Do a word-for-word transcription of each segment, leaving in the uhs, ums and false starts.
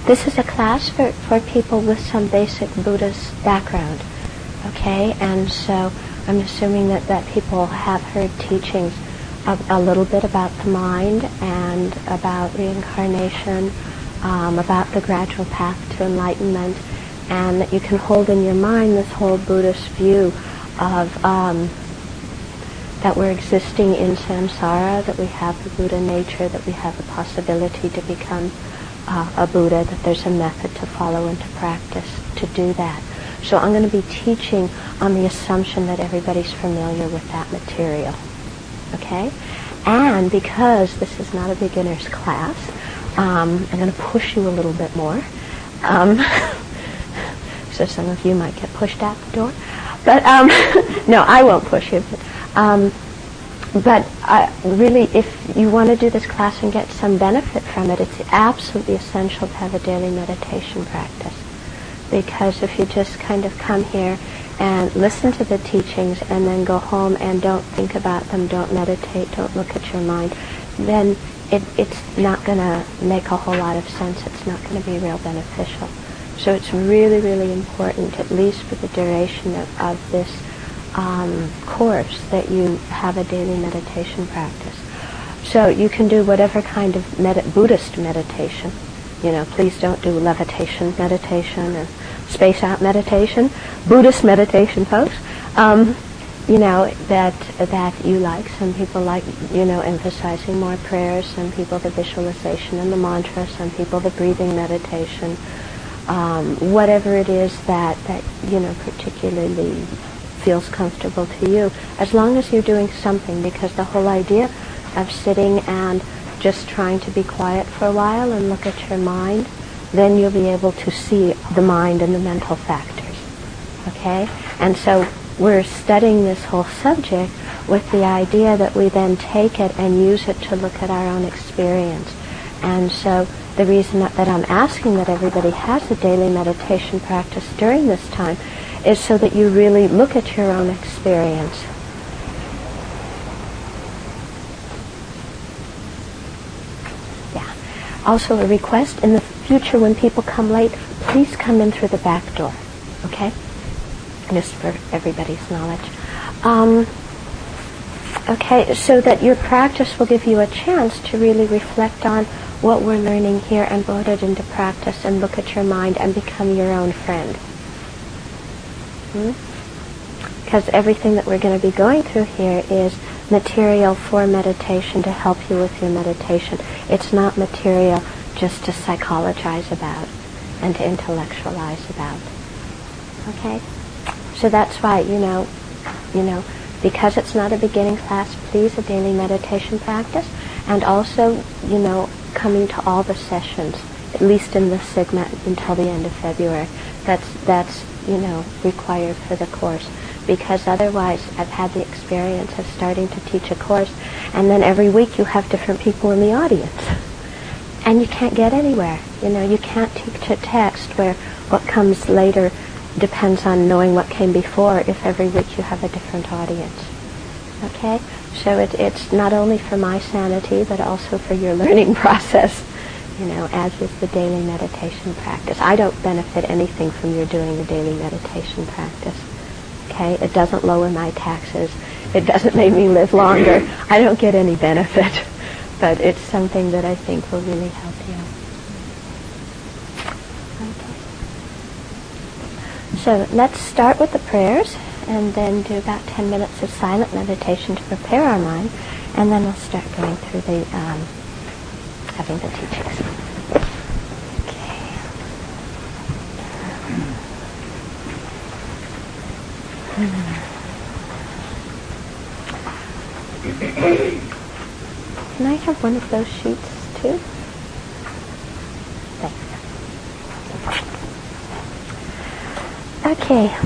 this is a class for, for people with some basic Buddhist background, okay? And so I'm assuming that, that people have heard teachings a, a little bit about the mind and about reincarnation, um, about the gradual path to enlightenment, and that you can hold in your mind this whole Buddhist view of um, that we're existing in samsara, that we have the Buddha nature, that we have the possibility to become uh, a Buddha, that there's a method to follow and to practice to do that. So I'm going to be teaching on the assumption that everybody's familiar with that material. Okay? And because this is not a beginner's class, um, I'm going to push you a little bit more. Um, so some of you might get pushed out the door. But, um, no, I won't push you. But, um, but uh, really, if you want to do this class and get some benefit from it, it's absolutely essential to have a daily meditation practice. Because if you just kind of come here and listen to the teachings and then go home and don't think about them, don't meditate, don't look at your mind, then it, it's not going to make a whole lot of sense. It's not going to be real beneficial. So it's really, really important, at least for the duration of, of this um, course, that you have a daily meditation practice. So you can do whatever kind of med- Buddhist meditation. You know, please don't do levitation meditation or space out meditation. Buddhist meditation, folks. Um, you know, that that you like. Some people like, you know, emphasizing more prayers. Some people the visualization and the mantra. Some people the breathing meditation. Um, whatever it is that, that, you know, particularly feels comfortable to you. As long as you're doing something, because the whole idea of sitting and just trying to be quiet for a while and look at your mind, then you'll be able to see the mind and the mental factors. Okay? And so we're studying this whole subject with the idea that we then take it and use it to look at our own experience. And so the reason that, that I'm asking that everybody has a daily meditation practice during this time is so that you really look at your own experience. Also a request, in the future when people come late, please come in through the back door, okay? Just for everybody's knowledge. Um, okay, so that your practice will give you a chance to really reflect on what we're learning here and put it into practice and look at your mind and become your own friend. Hmm? Because everything that we're going to be going through here is material for meditation to help you with your meditation. It's not material just to psychologize about and to intellectualize about. Okay? So that's why, you know, you know, because it's not a beginning class, please a daily meditation practice, and also, you know, coming to all the sessions, at least in this segment until the end of February. That's, that's, you know, required for the course. Because otherwise, I've had the experience of starting to teach a course, and then every week you have different people in the audience. And you can't get anywhere. You know, you can't teach a text where what comes later depends on knowing what came before if every week you have a different audience. Okay? So it, it's not only for my sanity, but also for your learning process, you know, as is the daily meditation practice. I don't benefit anything from your doing the daily meditation practice. Okay, it doesn't lower my taxes. It doesn't make me live longer. I don't get any benefit, but it's something that I think will really help you. Okay. So let's start with the prayers, and then do about ten minutes of silent meditation to prepare our mind, and then we'll start going through the um, having the teachings. Can I have one of those sheets too? Thanks. Okay.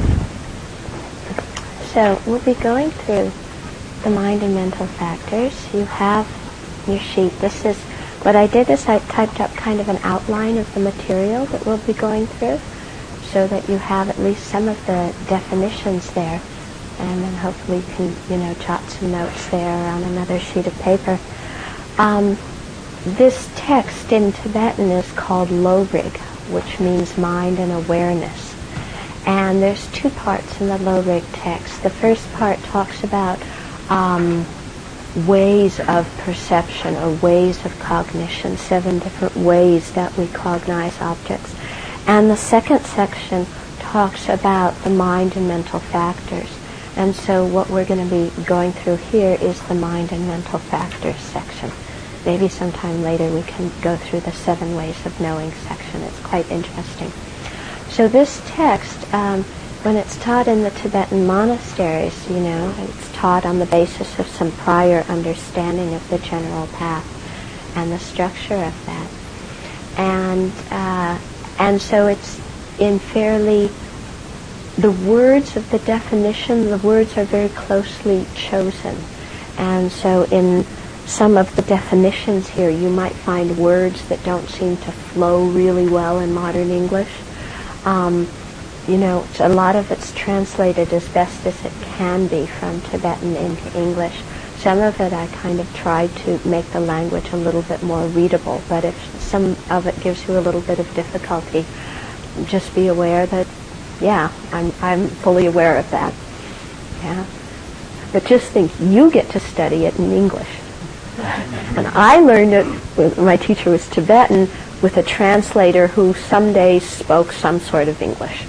So we'll be going through the mind and mental factors. You have your sheet. This is what I did is I typed up kind of an outline of the material that we'll be going through, so that you have at least some of the definitions there. And then hopefully you can, you know, jot some notes there on another sheet of paper. Um, this text in Tibetan is called Lorig, which means mind and awareness. And there's two parts in the Lorig text. The first part talks about um, ways of perception or ways of cognition, seven different ways that we cognize objects. And the second section talks about the mind and mental factors. And so what we're going to be going through here is the mind and mental factors section. Maybe sometime later we can go through the seven ways of knowing section. It's quite interesting. So this text, um, when it's taught in the Tibetan monasteries, you know, it's taught on the basis of some prior understanding of the general path and the structure of that. And uh, and so it's in fairly, the words of the definition, the words are very closely chosen. And so in some of the definitions here, you might find words that don't seem to flow really well in modern English. Um, you know, a lot of it's translated as best as it can be from Tibetan into English. Some of it I kind of tried to make the language a little bit more readable, but if some of it gives you a little bit of difficulty, just be aware that, yeah, I'm, I'm fully aware of that. Yeah. But just think, you get to study it in English. And I learned it, my teacher was Tibetan, with a translator who some days spoke some sort of English.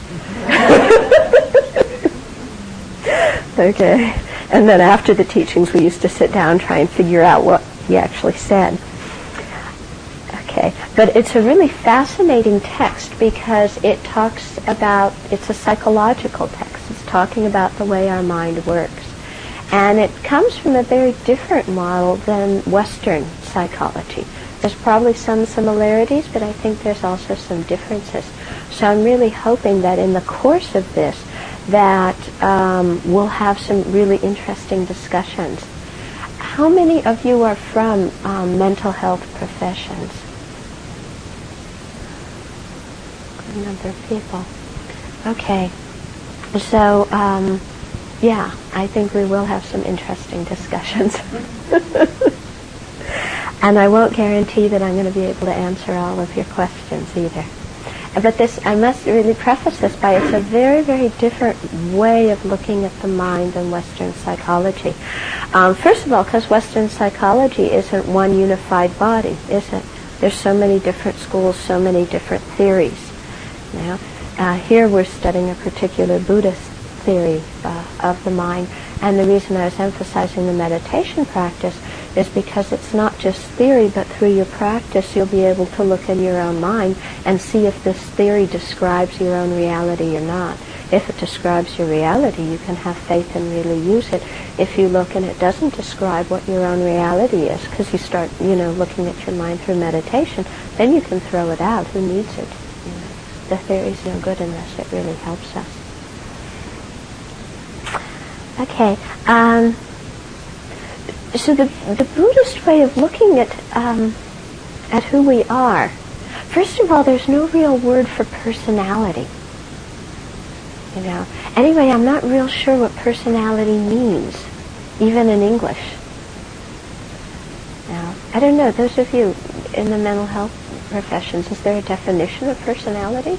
Okay. And then after the teachings, we used to sit down and try and figure out what he actually said. Okay. But it's a really fascinating text because it talks about, it's a psychological text. It's talking about the way our mind works. And it comes from a very different model than Western psychology. There's probably some similarities, but I think there's also some differences. So I'm really hoping that in the course of this, that um, we'll have some really interesting discussions. How many of you are from um, mental health professions? Good number of people. Okay. So, um, yeah, I think we will have some interesting discussions. And I won't guarantee that I'm going to be able to answer all of your questions either. But this, I must really preface this by, it's a very, very different way of looking at the mind than Western psychology. Um, first of all, because Western psychology isn't one unified body, is it? There's so many different schools, so many different theories. Now, uh, here we're studying a particular Buddhist theory uh, of the mind, and the reason I was emphasizing the meditation practice is because it's not just theory, but through your practice you'll be able to look in your own mind and see if this theory describes your own reality or not. If it describes your reality, you can have faith and really use it. If you look and it doesn't describe what your own reality is, because you start, you know, looking at your mind through meditation, then you can throw it out. Who needs it? You know, the theory's no good unless it really helps us. Okay. Um, So the, the Buddhist way of looking at um, at who we are, first of all, there's no real word for personality. You know. Anyway, I'm not real sure what personality means, even in English. Now, I don't know. Those of you in the mental health professions, is there a definition of personality?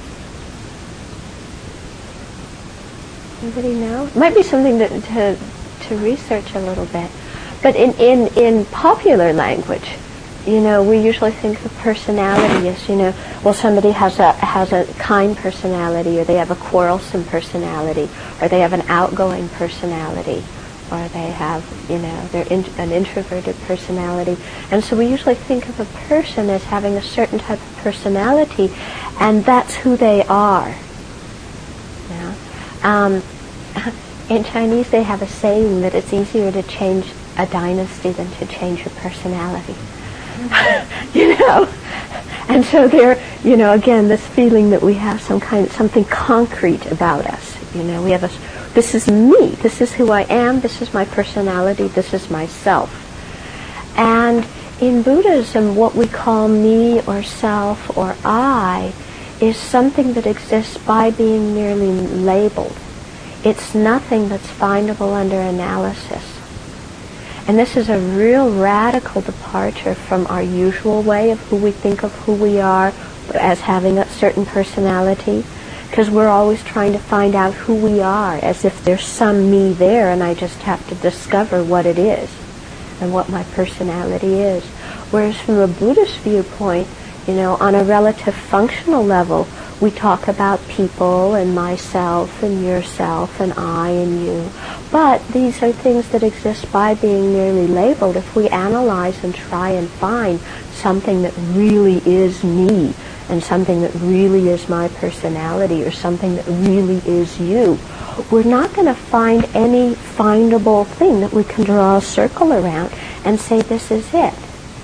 Anybody know? It might be something to to, to research a little bit. But in, in, in popular language, you know, we usually think of personality as, you know, well, somebody has a has a kind personality, or they have a quarrelsome personality, or they have an outgoing personality, or they have, you know, they're in, an introverted personality. And so we usually think of a person as having a certain type of personality, and that's who they are. You know? Um, in Chinese, they have a saying that it's easier to change a dynasty than to change your personality. You know? And so there, you know, again, this feeling that we have some kind of, something concrete about us. You know, we have a, this is me, this is who I am, this is my personality, this is myself. And in Buddhism, what we call me or self or I is something that exists by being merely labeled. It's nothing that's findable under analysis. And this is a real radical departure from our usual way of who we think of who we are as having a certain personality, because we're always trying to find out who we are as if there's some me there and I just have to discover what it is and what my personality is. Whereas from a Buddhist viewpoint, you know, on a relative functional level, we talk about people and myself and yourself and I and you. But these are things that exist by being merely labeled. If we analyze and try and find something that really is me and something that really is my personality or something that really is you, we're not going to find any findable thing that we can draw a circle around and say this is it.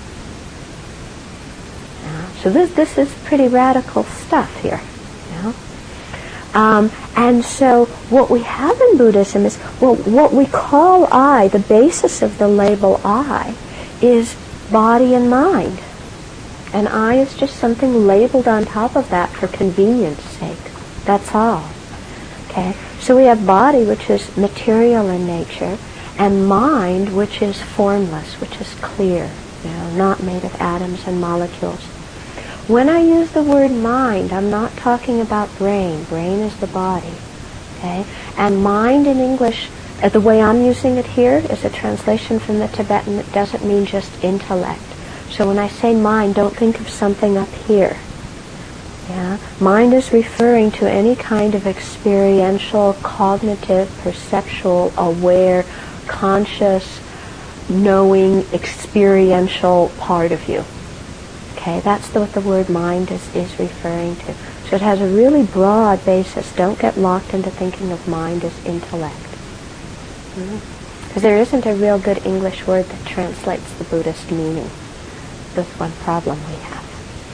So this this is pretty radical stuff here. You know? um, and so what we have in Buddhism is, well, what we call I, the basis of the label I, is body and mind. And I is just something labeled on top of that for convenience sake. That's all. Okay? So we have body, which is material in nature, and mind, which is formless, which is clear, you know, not made of atoms and molecules. When I use the word mind, I'm not talking about brain. Brain is the body. Okay? And mind in English, uh, the way I'm using it here, is a translation from the Tibetan that doesn't mean just intellect. So when I say mind, don't think of something up here. Yeah? Mind is referring to any kind of experiential, cognitive, perceptual, aware, conscious, knowing, experiential part of you. Okay, that's the, what the word mind is, is referring to. So it has a really broad basis. Don't get locked into thinking of mind as intellect. Because mm-hmm. there isn't a real good English word that translates the Buddhist meaning. That's one problem we have.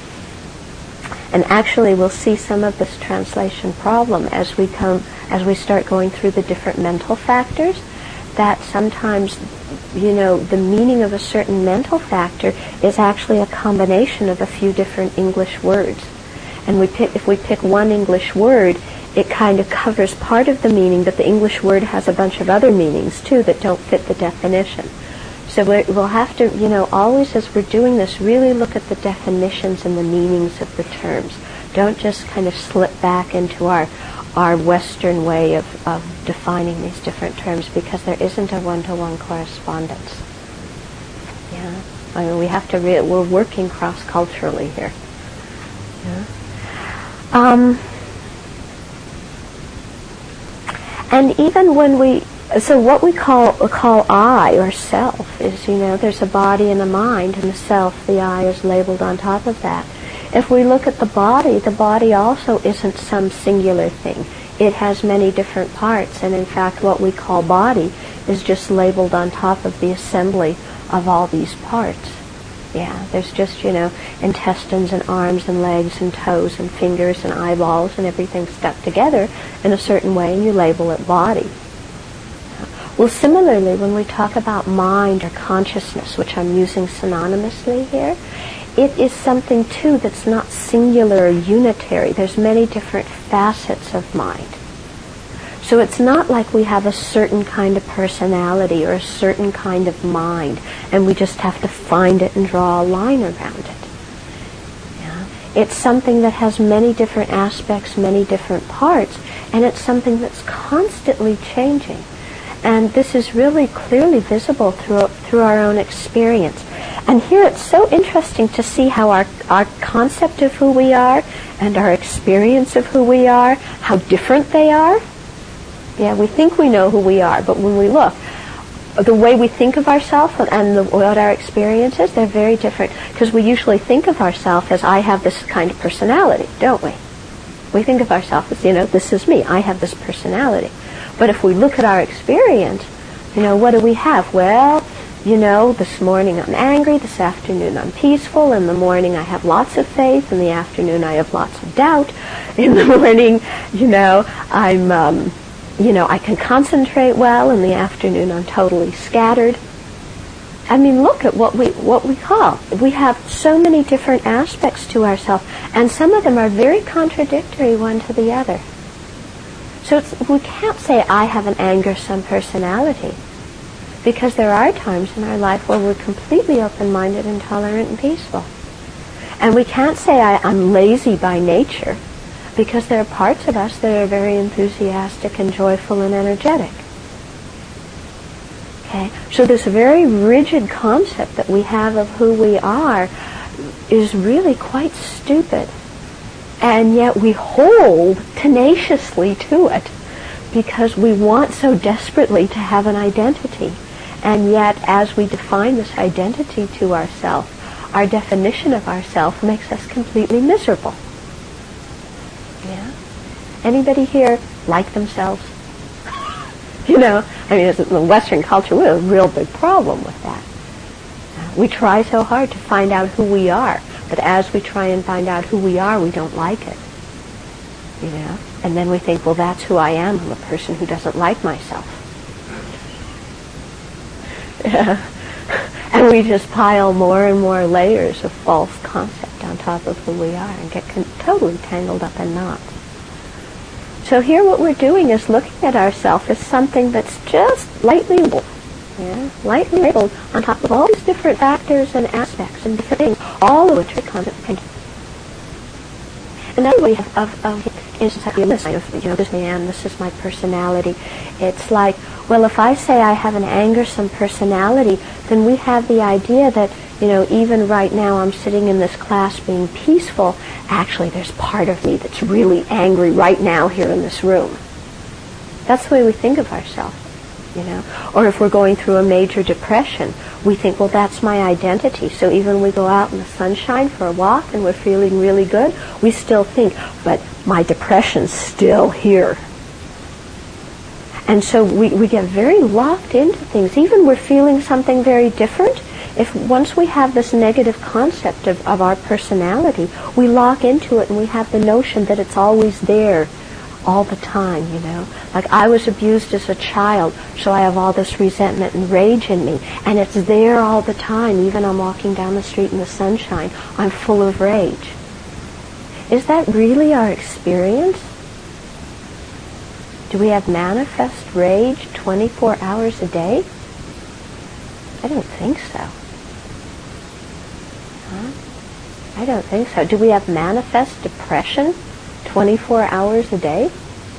And actually we'll see some of this translation problem as we come, as we start going through the different mental factors, that sometimes, you know, the meaning of a certain mental factor is actually a combination of a few different English words. And we pick, if we pick one English word, it kind of covers part of the meaning, but the English word has a bunch of other meanings too that don't fit the definition. So we're, we'll have to, you know, always as we're doing this, really look at the definitions and the meanings of the terms. Don't just kind of slip back into our our Western way of, of defining these different terms, because there isn't a one-to-one correspondence. Yeah, I mean, we have to. Re- we're working cross-culturally here. Yeah. Um, and even when we, so what we call call I or self is, you know, there's a body and a mind, and the self, the I, is labeled on top of that. If we look at the body, the body also isn't some singular thing. It has many different parts, and in fact what we call body is just labeled on top of the assembly of all these parts. Yeah, there's just, you know, intestines and arms and legs and toes and fingers and eyeballs and everything stuck together in a certain way, and you label it body. Well, similarly, when we talk about mind or consciousness, which I'm using synonymously here, it is something, too, that's not singular or unitary. There's many different facets of mind. So it's not like we have a certain kind of personality or a certain kind of mind, and we just have to find it and draw a line around it. Yeah? It's something that has many different aspects, many different parts, and it's something that's constantly changing. And this is really clearly visible through through our own experience. And here it's so interesting to see how our, our concept of who we are and our experience of who we are, how different they are. Yeah, we think we know who we are, but when we look, the way we think of ourselves and the, what our experience is, they're very different. Because we usually think of ourselves as, I have this kind of personality, don't we? We think of ourselves as, you know, this is me, I have this personality. But if we look at our experience, you know, what do we have? Well, you know, this morning I'm angry, this afternoon I'm peaceful, in the morning I have lots of faith, in the afternoon I have lots of doubt, in the morning, you know, I'm, um, you know, I can concentrate well, in the afternoon I'm totally scattered. I mean, look at what we what we call. We have so many different aspects to ourselves, and some of them are very contradictory one to the other. So it's, we can't say I have an angersome personality, Because there are times in our life where we're completely open-minded and tolerant and peaceful. And we can't say I, I'm lazy by nature, because there are parts of us that are very enthusiastic and joyful and energetic. Okay? So this very rigid concept that we have of who we are is really quite stupid. And yet we hold tenaciously to it because we want so desperately to have an identity. And yet as we define this identity to ourselves, our definition of ourself makes us completely miserable. Yeah? Anybody here like themselves? You know, I mean, in the Western culture, we have a real big problem with that. Uh, we try so hard to find out who we are, but as we try and find out who we are, we don't like it. You know? And then we think, well, that's who I am. I'm a person who doesn't like myself. Yeah. And we just pile more and more layers of false concept on top of who we are and get con- totally tangled up in knots. So here what we're doing is looking at ourselves as something that's just lightly labeled, yeah, lightly labeled on top of all these different factors and aspects and different things, all of which are content. Another way of, of, of is to this kind of, you know, this man, this is my personality. It's like, well, if I say I have an angersome personality, then we have the idea that, you know, even right now I'm sitting in this class being peaceful. Actually, there's part of me that's really angry right now here in this room. That's the way we think of ourselves, you know. Or if we're going through a major depression, we think, well, that's my identity. So even when we go out in the sunshine for a walk and we're feeling really good, we still think, but my depression's still here. And so we, we get very locked into things. Even we're feeling something very different. If once we have this negative concept of, of our personality, we lock into it and we have the notion that it's always there all the time, you know. Like I was abused as a child, so I have all this resentment and rage in me. And it's there all the time. Even I'm walking down the street in the sunshine, I'm full of rage. Is that really our experience? Do we have manifest rage twenty-four hours a day? I don't think so. Huh? I don't think so. Do we have manifest depression twenty-four hours a day?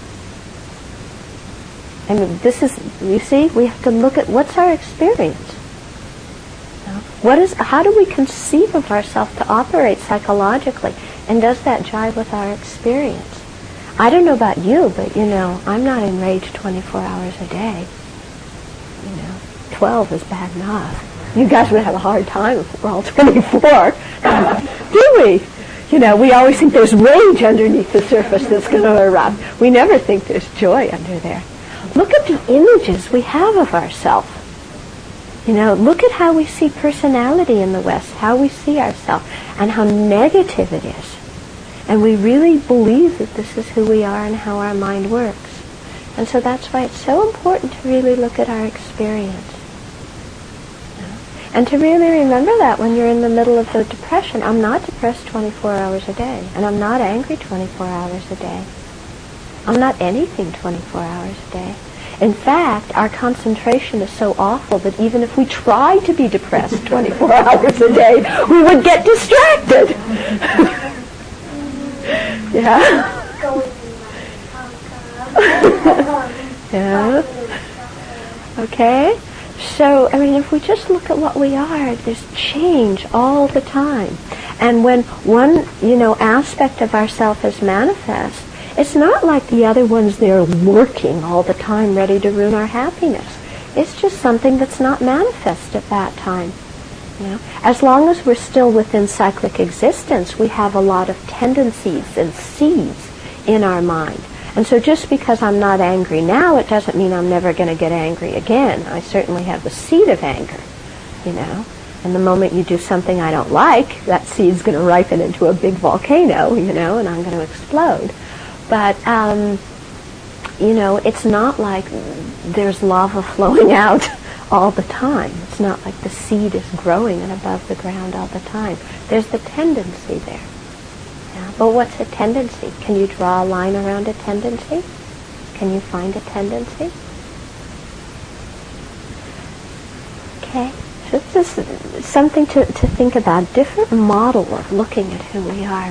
I mean, this is, you see, we have to look at what's our experience. What is, how do we conceive of ourselves to operate psychologically? And does that jive with our experience? I don't know about you, but, you know, I'm not enraged twenty-four hours a day. You know, twelve is bad enough. You guys would have a hard time if we're all twenty-four. Do we? You know, we always think there's rage underneath the surface that's going to erupt. We never think there's joy under there. Look at the images we have of ourselves. You know, look at how we see personality in the West, how we see ourselves, and how negative it is. And we really believe that this is who we are and how our mind works. And so that's why it's so important to really look at our experience. And to really remember that when you're in the middle of the depression, I'm not depressed twenty-four hours a day. And I'm not angry twenty-four hours a day. I'm not anything twenty-four hours a day. In fact, our concentration is so awful that even if we tried to be depressed twenty-four hours a day, we would get distracted. Yeah? Yeah? Okay? So, I mean, if we just look at what we are, there's change all the time. And when one, you know, aspect of ourself is manifest, it's not like the other one's there lurking all the time, ready to ruin our happiness. It's just something that's not manifest at that time. You know? As long as we're still within cyclic existence, we have a lot of tendencies and seeds in our mind. And so just because I'm not angry now, it doesn't mean I'm never going to get angry again. I certainly have the seed of anger, you know. And the moment you do something I don't like, that seed's going to ripen into a big volcano, you know, and I'm going to explode. But, um, you know, it's not like there's lava flowing out all the time. It's not like the seed is growing and above the ground all the time. There's the tendency there. Yeah? But what's a tendency? Can you draw a line around a tendency? Can you find a tendency? Okay? So this is something to, to think about, different model of looking at who we are.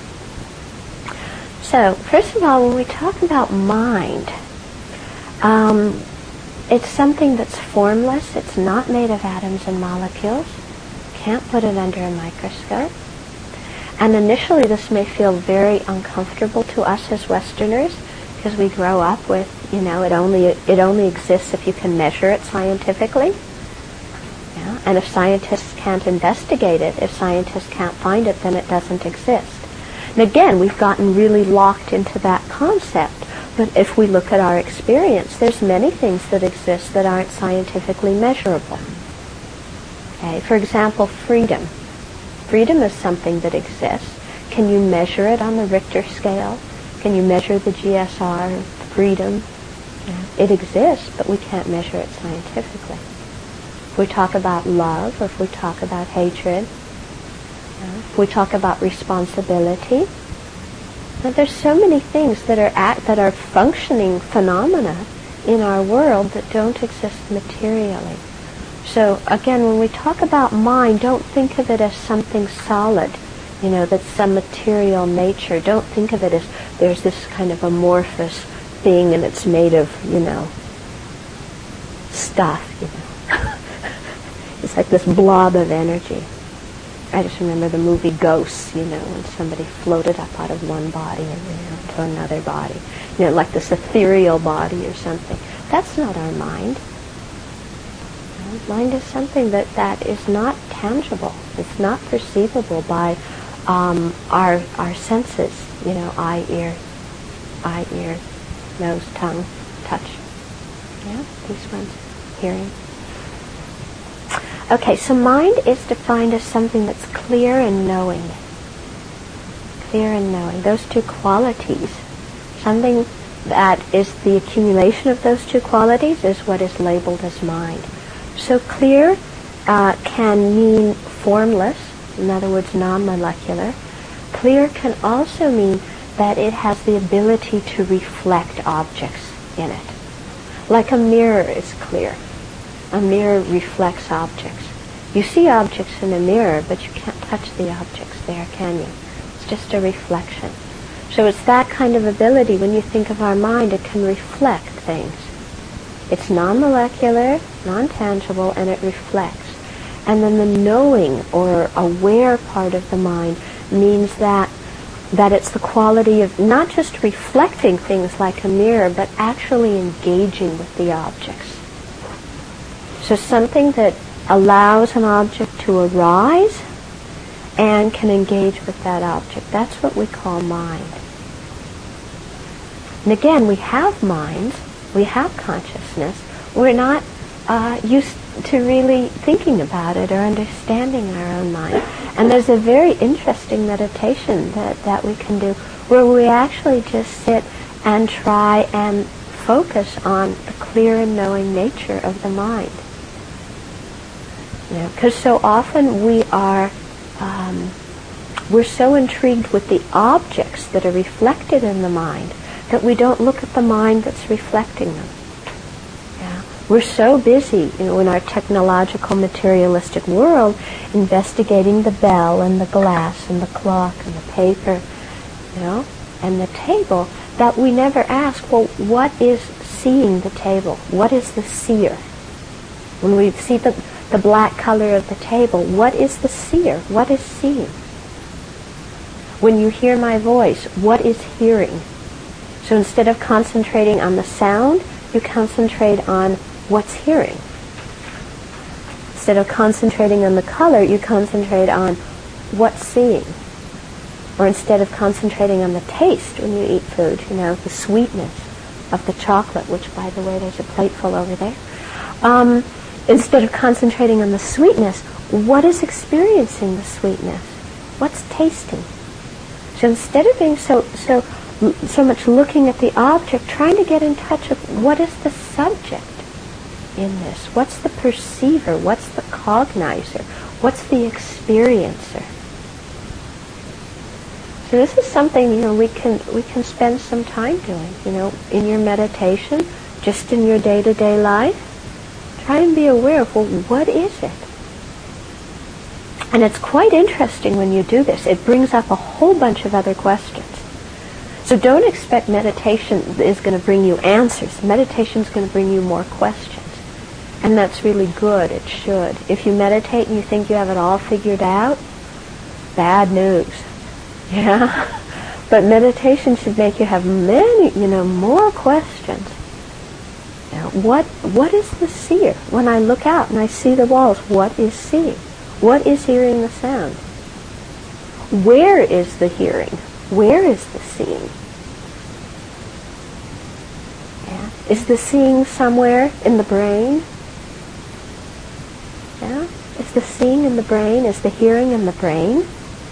So, first of all, when we talk about mind, um, it's something that's formless. It's not made of atoms and molecules. Can't put it under a microscope. And initially this may feel very uncomfortable to us as Westerners, because we grow up with, you know, it only it only exists if you can measure it scientifically. Yeah? And if scientists can't investigate it, if scientists can't find it, then it doesn't exist. And again, we've gotten really locked into that concept. But if we look at our experience, there's many things that exist that aren't scientifically measurable. Okay? For example, freedom. Freedom is something that exists. Can you measure it on the Richter scale? Can you measure the G S R, freedom? Yeah. It exists, but we can't measure it scientifically. If we talk about love, or if we talk about hatred, yeah. if we talk about responsibility, now, there's so many things that are at, that are functioning phenomena in our world that don't exist materially. So again, when we talk about mind, don't think of it as something solid, you know, that's some material nature. Don't think of it as there's this kind of amorphous thing and it's made of, you know, stuff, you know. It's like this blob of energy. I just remember the movie Ghosts, you know, when somebody floated up out of one body and, you know, to another body. You know, like this ethereal body or something. That's not our mind. Mind is something that, that is not tangible. It's not perceivable by um, our our senses. You know, eye, ear, eye, ear, nose, tongue, touch. Yeah, these ones, hearing. Okay, so mind is defined as something that's clear and knowing. Clear and knowing. Those two qualities. Something that is the accumulation of those two qualities is what is labeled as mind. So clear uh, can mean formless, in other words, non-molecular. Clear can also mean that it has the ability to reflect objects in it. Like a mirror is clear. A mirror reflects objects. You see objects in a mirror, but you can't touch the objects there, can you? It's just a reflection. So it's that kind of ability. When you think of our mind, it can reflect things. It's non-molecular, non-tangible, and it reflects. And then the knowing or aware part of the mind means that that it's the quality of not just reflecting things like a mirror, but actually engaging with the objects. So something that allows an object to arise and can engage with that object. That's what we call mind. And again, we have minds. We have consciousness. We're not uh, used to really thinking about it or understanding our own mind. And there's a very interesting meditation that, that we can do where we actually just sit and try and focus on the clear and knowing nature of the mind. You know, because so often we are, um, we're so intrigued with the objects that are reflected in the mind that we don't look at the mind that's reflecting them. Yeah. We're so busy, you know, in our technological, materialistic world, investigating the bell and the glass and the clock and the paper, you know, and the table, that we never ask, well, what is seeing the table? What is the seer? When we see the, the black color of the table, what is the seer? What is seeing? When you hear my voice, what is hearing? So instead of concentrating on the sound, you concentrate on what's hearing. Instead of concentrating on the color, you concentrate on what's seeing. Or instead of concentrating on the taste when you eat food, you know, the sweetness of the chocolate, which, by the way, there's a plateful over there. Um, instead of concentrating on the sweetness, what is experiencing the sweetness? What's tasting? So instead of being so so so much looking at the object, trying to get in touch with what is the subject in this? What's the perceiver? What's the cognizer? What's the experiencer? So this is something, you know, we can we can spend some time doing, you know, in your meditation, just in your day-to-day life. Try and be aware of, well, what is it? And it's quite interesting when you do this. It brings up a whole bunch of other questions. So don't expect meditation is going to bring you answers. Meditation is going to bring you more questions. And that's really good. It should. If you meditate and you think you have it all figured out, bad news. Yeah? But meditation should make you have many, you know, more questions. Now, what what is the seer? When I look out and I see the walls, what is seeing? What is hearing the sound? Where is the hearing? Where is the seeing? Yeah. Is the seeing somewhere in the brain? Yeah. Is the seeing in the brain? Is the hearing in the brain?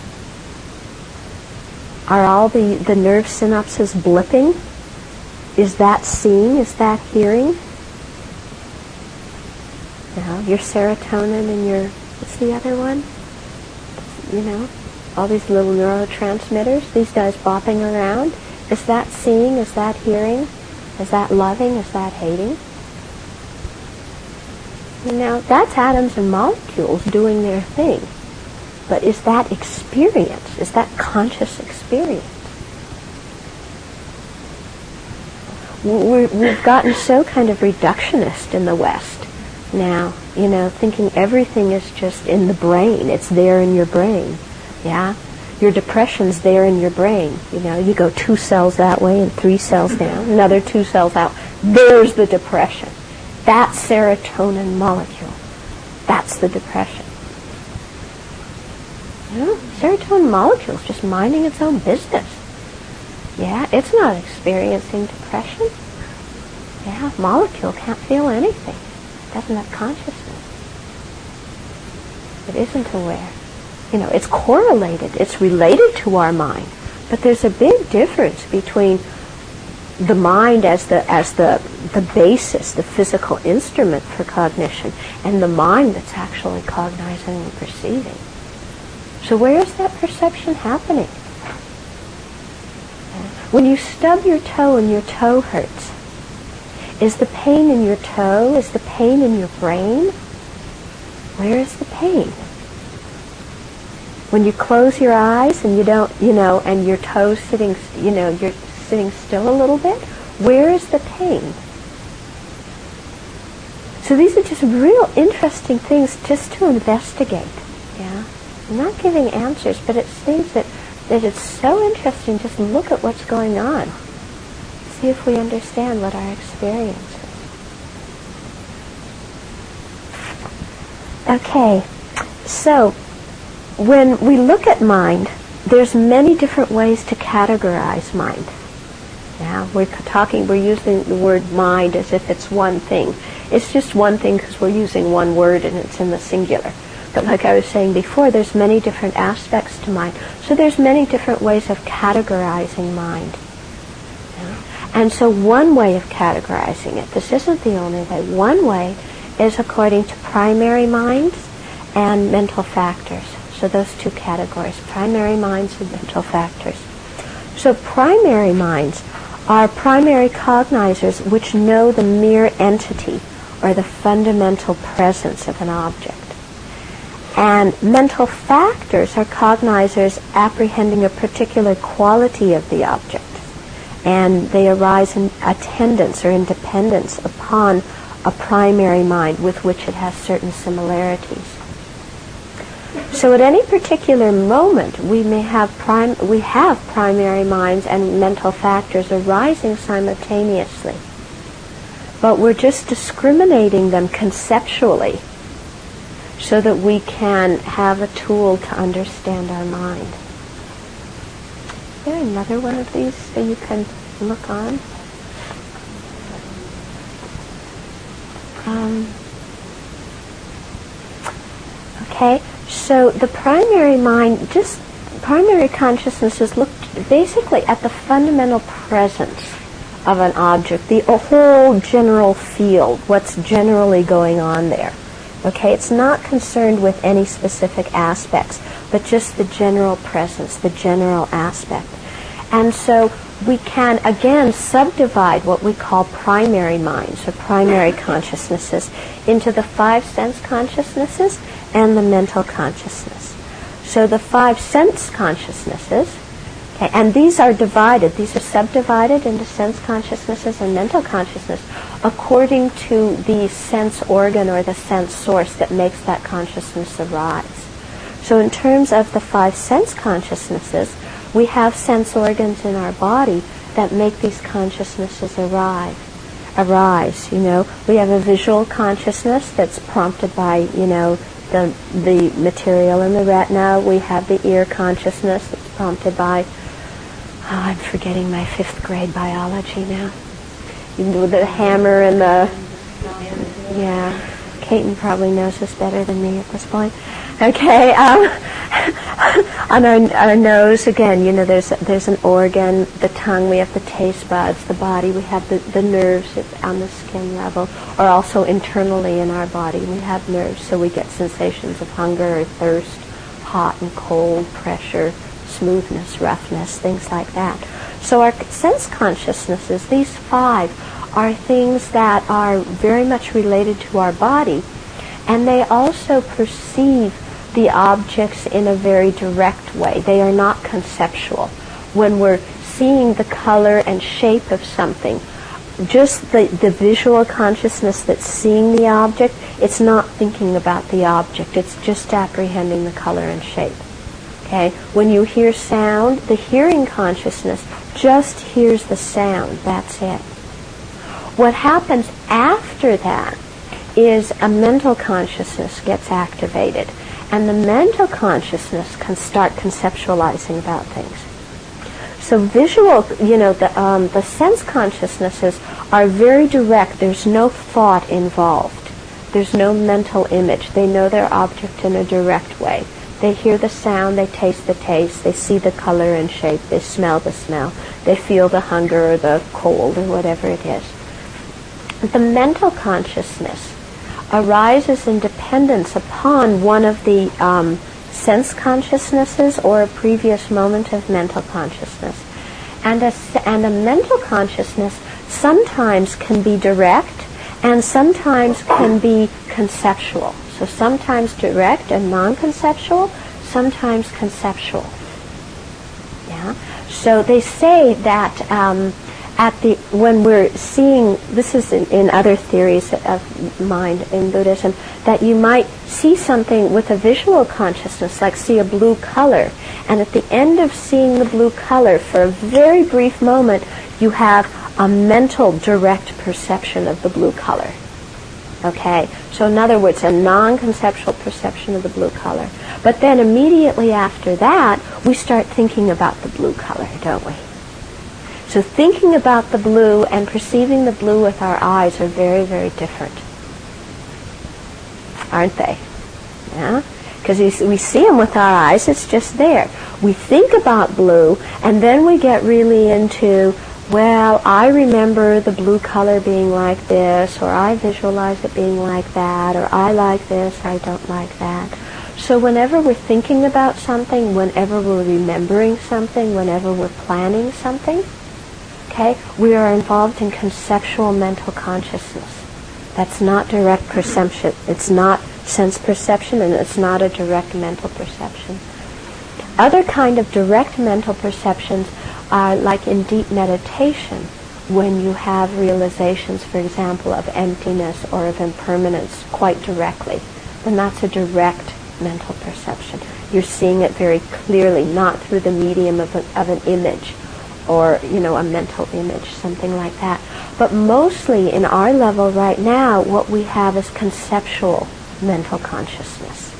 Are all the, the nerve synapses blipping? Is that seeing? Is that hearing? Now, your serotonin and your, what's the other one? You know, all these little neurotransmitters, these guys bopping around. Is that seeing? Is that hearing? Is that loving? Is that hating? You know, that's atoms and molecules doing their thing. But is that experience? Is that conscious experience? We're, we've gotten so kind of reductionist in the West now, you know, thinking everything is just in the brain. It's there in your brain, yeah? Your depression's there in your brain. You know, you go two cells that way and three cells down, another two cells out. There's the depression. That serotonin molecule. That's the depression. You know, serotonin molecule is just minding its own business. Yeah, it's not experiencing depression. Yeah, molecule can't feel anything. It doesn't have consciousness. It isn't aware. You know, it's correlated. It's related to our mind. But there's a big difference between the mind as the as the the basis, the physical instrument for cognition, and the mind that's actually cognizing and perceiving. So where is that perception happening? When you stub your toe and your toe hurts, is the pain in your toe? Is the pain in your brain? Where is the pain? When you close your eyes and you don't, you know, and your toe's sitting, you know, you're sitting still a little bit, where is the pain? So these are just real interesting things just to investigate. Yeah, I'm not giving answers, but it seems that that it's so interesting. Just look at what's going on. See if we understand what our experience is. Okay, so when we look at mind, there's many different ways to categorize mind. Now, we're talking, we're using the word mind as if it's one thing. It's just one thing because we're using one word and it's in the singular. But like I was saying before, there's many different aspects to mind. So there's many different ways of categorizing mind. Yeah? And so one way of categorizing it, this isn't the only way, one way is according to primary minds and mental factors. So those two categories, primary minds and mental factors. So primary minds are primary cognizers which know the mere entity or the fundamental presence of an object. And mental factors are cognizers apprehending a particular quality of the object. And they arise in attendance or independence upon a primary mind with which it has certain similarities. So at any particular moment, we may have prim- we have primary minds and mental factors arising simultaneously. But we're just discriminating them conceptually so that we can have a tool to understand our mind. Is there another one of these so you can look on? Um, okay, so the primary mind, just primary consciousness is looked basically at the fundamental presence of an object, the whole general field, what's generally going on there. Okay, it's not concerned with any specific aspects, but just the general presence, the general aspect. And so we can, again, subdivide what we call primary minds or primary consciousnesses into the five sense consciousnesses and the mental consciousness. So the five sense consciousnesses, okay, and these are divided, these are subdivided into sense consciousnesses and mental consciousness according to the sense organ or the sense source that makes that consciousness arise. So in terms of the five sense consciousnesses, we have sense organs in our body that make these consciousnesses arise. Arise, you know. We have a visual consciousness that's prompted by, you know, the the material in the retina. We have the ear consciousness that's prompted by, oh, I'm forgetting my fifth grade biology now. The hammer and the, yeah, Caton probably knows this better than me at this point. Okay, um, on our, our nose, again, you know, there's there's an organ, the tongue, we have the taste buds, the body, we have the, the nerves on the skin level, or also internally in our body, we have nerves, so we get sensations of hunger or thirst, hot and cold, pressure, smoothness, roughness, things like that. So our sense consciousnesses, these five, are things that are very much related to our body, and they also perceive the objects in a very direct way. They are not conceptual. When we're seeing the color and shape of something, just the, the visual consciousness that's seeing the object, it's not thinking about the object, it's just apprehending the color and shape. Okay? When you hear sound, the hearing consciousness just hears the sound, that's it. What happens after that is a mental consciousness gets activated, and the mental consciousness can start conceptualizing about things. So visual, you know, the, um, the sense consciousnesses are very direct. There's no thought involved. There's no mental image. They know their object in a direct way. They hear the sound, they taste the taste, they see the color and shape, they smell the smell, they feel the hunger or the cold or whatever it is. The mental consciousness arises in dependence upon one of the um, sense consciousnesses or a previous moment of mental consciousness. And a, and a mental consciousness sometimes can be direct and sometimes can be conceptual. So sometimes direct and non-conceptual, sometimes conceptual. Yeah. So they say that um, at the when we're seeing, this is in, in other theories of mind in Buddhism, that you might see something with a visual consciousness, like see a blue color, and at the end of seeing the blue color, for a very brief moment, you have a mental direct perception of the blue color. Okay, so in other words, a non-conceptual perception of the blue color. But then immediately after that, we start thinking about the blue color, don't we? So thinking about the blue and perceiving the blue with our eyes are very, very different, aren't they? Yeah? Because we see them with our eyes, it's just there. We think about blue, and then we get really into, well, I remember the blue color being like this, or I visualize it being like that, or I like this, I don't like that. So whenever we're thinking about something, whenever we're remembering something, whenever we're planning something, okay, we are involved in conceptual mental consciousness. That's not direct perception. It's not sense perception, and it's not a direct mental perception. Other kind of direct mental perceptions are like in deep meditation, when you have realizations, for example, of emptiness or of impermanence quite directly. Then that's a direct mental perception. You're seeing it very clearly, not through the medium of, a, of an image, or, you know, a mental image, something like that. But mostly in our level right now, what we have is conceptual mental consciousness.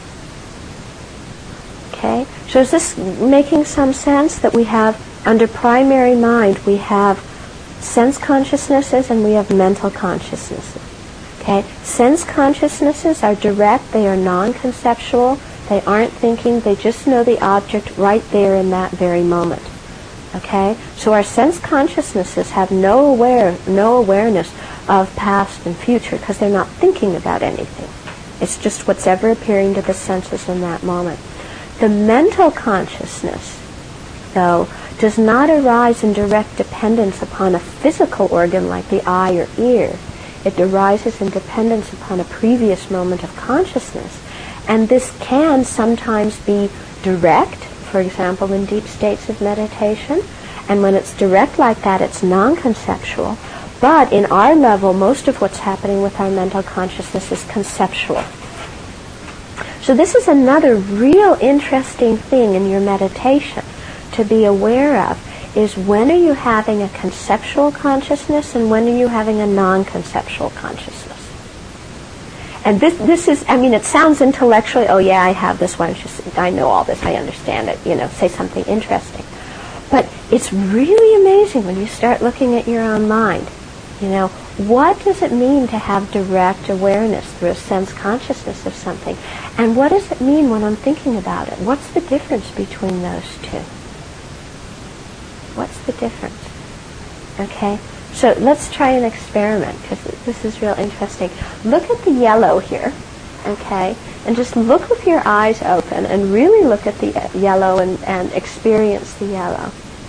Okay? So is this making some sense that we have, under primary mind, we have sense consciousnesses and we have mental consciousnesses. Okay? Sense consciousnesses are direct, they are non-conceptual, they aren't thinking, they just know the object right there in that very moment. Okay? So our sense consciousnesses have no aware, no awareness of past and future because they're not thinking about anything. It's just what's ever appearing to the senses in that moment. The mental consciousness, though, does not arise in direct dependence upon a physical organ like the eye or ear. It arises in dependence upon a previous moment of consciousness. And this can sometimes be direct, for example, in deep states of meditation. And when it's direct like that, it's non-conceptual. But in our level, most of what's happening with our mental consciousness is conceptual. So this is another real interesting thing in your meditation to be aware of, is when are you having a conceptual consciousness and when are you having a non-conceptual consciousness? And this this is, I mean, it sounds intellectually, oh yeah, I have this one, just, I know all this, I understand it, you know, say something interesting. But it's really amazing when you start looking at your own mind. You know, what does it mean to have direct awareness through a sense consciousness of something? And what does it mean when I'm thinking about it? What's the difference between those two? What's the difference? Okay? So let's try an experiment, because this is real interesting. Look at the yellow here, okay? And just look with your eyes open and really look at the yellow and, and experience the yellow.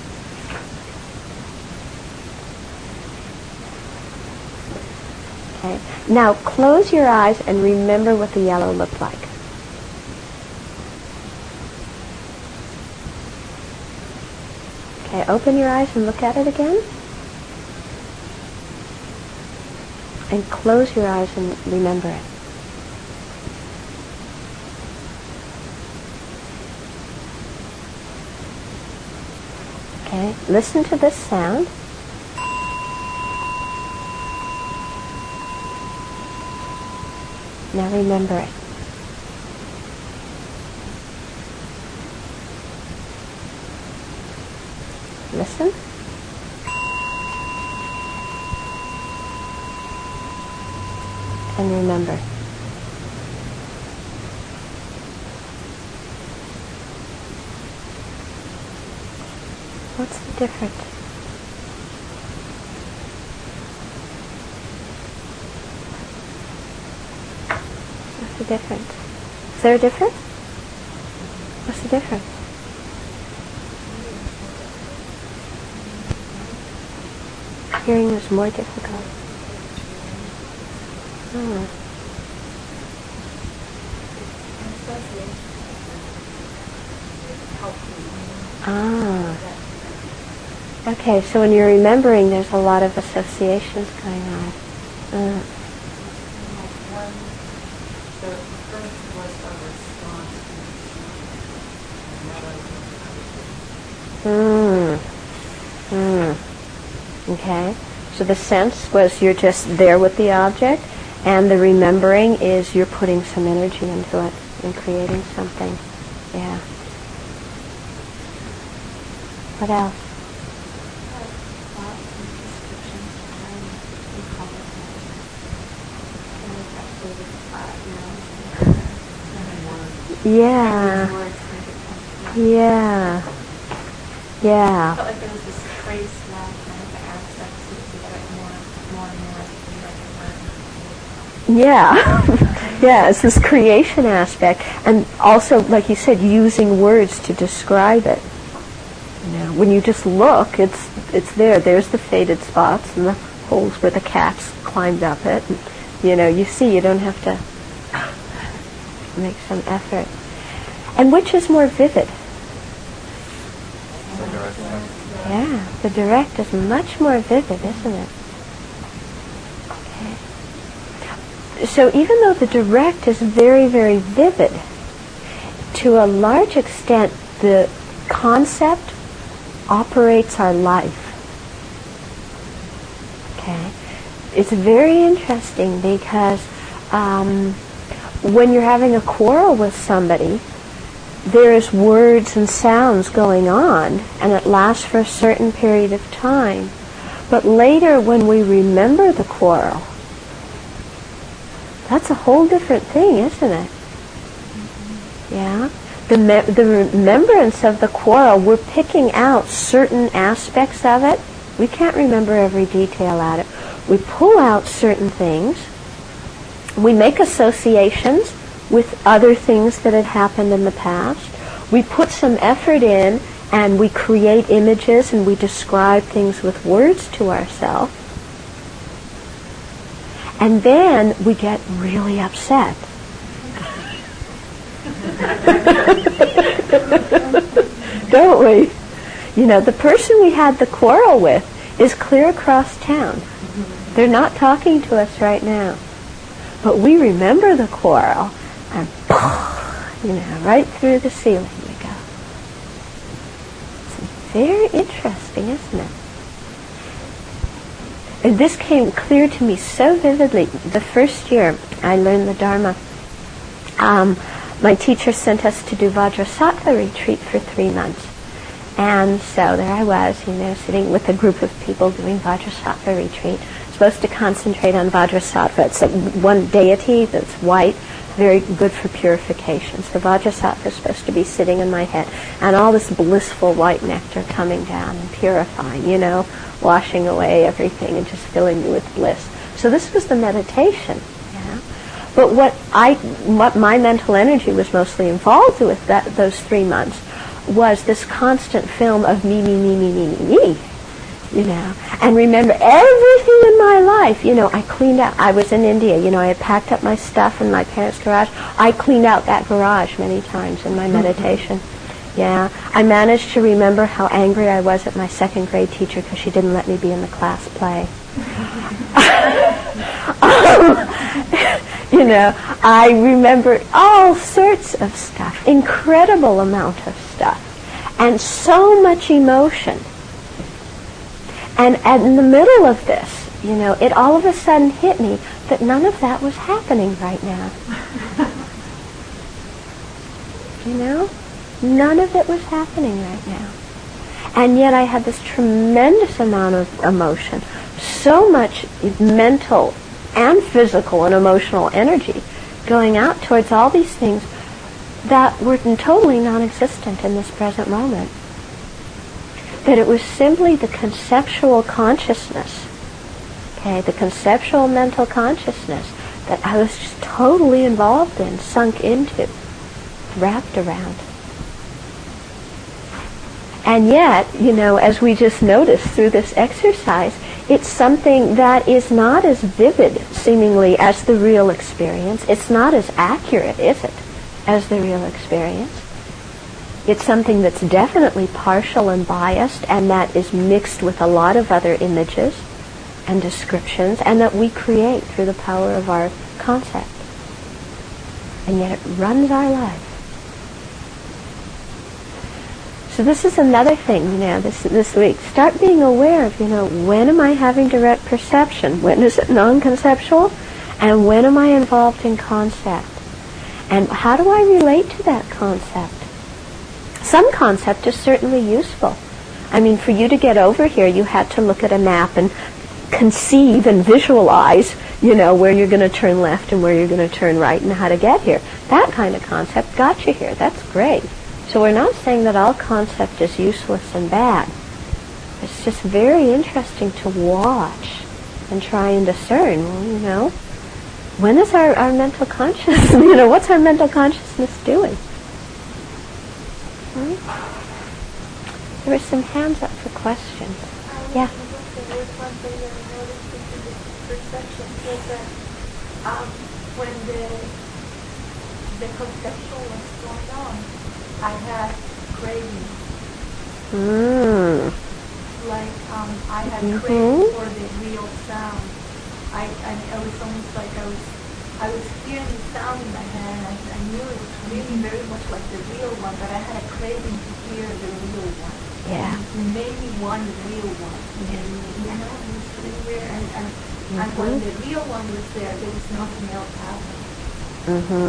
Okay. Now close your eyes and remember what the yellow looked like. Okay, open your eyes and look at it again. And close your eyes and remember it. Okay, listen to this sound. Now remember it. Listen. And remember. What's the difference? What's the difference? Is there a difference? What's the difference? Hearing is more difficult. Oh. Ah. Okay, so when you're remembering, there's a lot of associations going on. Uh. Mm. Mm. Okay. So the sense was you're just there with the object, and the remembering is you're putting some energy into it and creating something. Yeah. What else? Yeah. Yeah. Yeah. I felt like there was this trace now kind of aspects to get it more, more and more. Yeah. Yeah, it's this creation aspect. And also, like you said, using words to describe it. You know, when you just look, it's it's there. There's the faded spots and the holes where the cats climbed up it. And, you know, you see, you don't have to make some effort. And which is more vivid? Yeah, the direct is much more vivid, isn't it? Okay. So even though the direct is very, very vivid, to a large extent the concept operates our life. Okay. It's very interesting because um, when you're having a quarrel with somebody, there's words and sounds going on, and it lasts for a certain period of time. But later, when we remember the quarrel, that's a whole different thing, isn't it? Yeah? The, me- the remembrance of the quarrel, we're picking out certain aspects of it. We can't remember every detail at it. We pull out certain things. We make associations with other things that had happened in the past. We put some effort in and we create images and we describe things with words to ourselves. And then we get really upset. Don't we? You know, the person we had the quarrel with is clear across town. They're not talking to us right now. But we remember the quarrel, and you know, right through the ceiling we go. It's very interesting, isn't it? And this came clear to me so vividly. The first year I learned the Dharma, um, my teacher sent us to do Vajrasattva retreat for three months. And so there I was, you know, sitting with a group of people doing Vajrasattva retreat. Supposed to concentrate on Vajrasattva. It's a, one deity that's white, very good for purification. So Vajrasattva is supposed to be sitting in my head, and all this blissful white nectar coming down and purifying, you know, washing away everything and just filling me with bliss. So this was the meditation, you know. But what I, what my mental energy was mostly involved with that those three months was this constant film of me, me, me, me, me, me, me. You know, and remember everything in my life. You know, I cleaned out. I was in India. You know, I had packed up my stuff in my parents' garage. I cleaned out that garage many times in my meditation. Yeah, I managed to remember how angry I was at my second grade teacher because she didn't let me be in the class play. um, you know, I remember all sorts of stuff, incredible amount of stuff, and so much emotion. And, and in the middle of this, you know, it all of a sudden hit me that none of that was happening right now. You know? None of it was happening right now. And yet I had this tremendous amount of emotion, so much mental and physical and emotional energy going out towards all these things that were totally non-existent in this present moment. That it was simply the conceptual consciousness, okay, the conceptual mental consciousness that I was just totally involved in, sunk into, wrapped around. And yet, you know, as we just noticed through this exercise, it's something that is not as vivid, seemingly, as the real experience. It's not as accurate, is it, as the real experience? It's something that's definitely partial and biased, and that is mixed with a lot of other images and descriptions, and that we create through the power of our concept. And yet it runs our life. So this is another thing, you know, this this week. Start being aware of, you know, when am I having direct perception? When is it non-conceptual? And when am I involved in concept? And how do I relate to that concept? Some concept is certainly useful. I mean, for you to get over here, you had to look at a map and conceive and visualize, you know, where you're going to turn left and where you're going to turn right and how to get here. That kind of concept got you here. That's great. So we're not saying that all concept is useless and bad. It's just very interesting to watch and try and discern, well, you know, when is our, our mental consciousness, you know, what's our mental consciousness doing? Right? There were some hands up for questions. Yeah. There was one thing that I noticed in the perception was that um, when the the conceptual was going on, I had cravings. Mm. Like um, I had Mm-hmm. cravings for the real sound. I, I I was almost like I was I was hearing the sound in my head. And I, I knew it was really very much like the real one, but I had a craving to hear the real one. Yeah. It made me want the real one. Yeah. And you know, it was sitting there, and and, Mm-hmm. and when the real one was there, there was nothing else happening. Mm-hmm.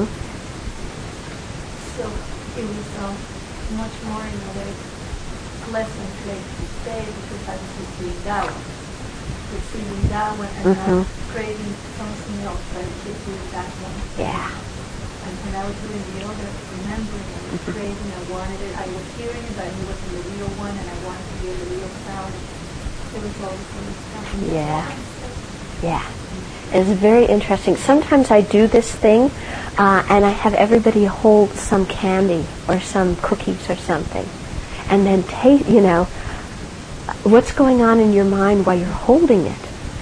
So it was um, much more in a way pleasant place to stay because I was just being down. Receiving that one and Mm-hmm. not craving something else, but just doing that one. Yeah. And when I was doing the other, remembering I was craving, I wanted it, I was hearing it, but it wasn't the real one, and I wanted to hear the real sound. It was all the same stuff. Yeah. Yeah. It's very interesting. Sometimes I do this thing, uh, and I have everybody hold some candy or some cookies or something. and then taste, you know, what's going on in your mind while you're holding it?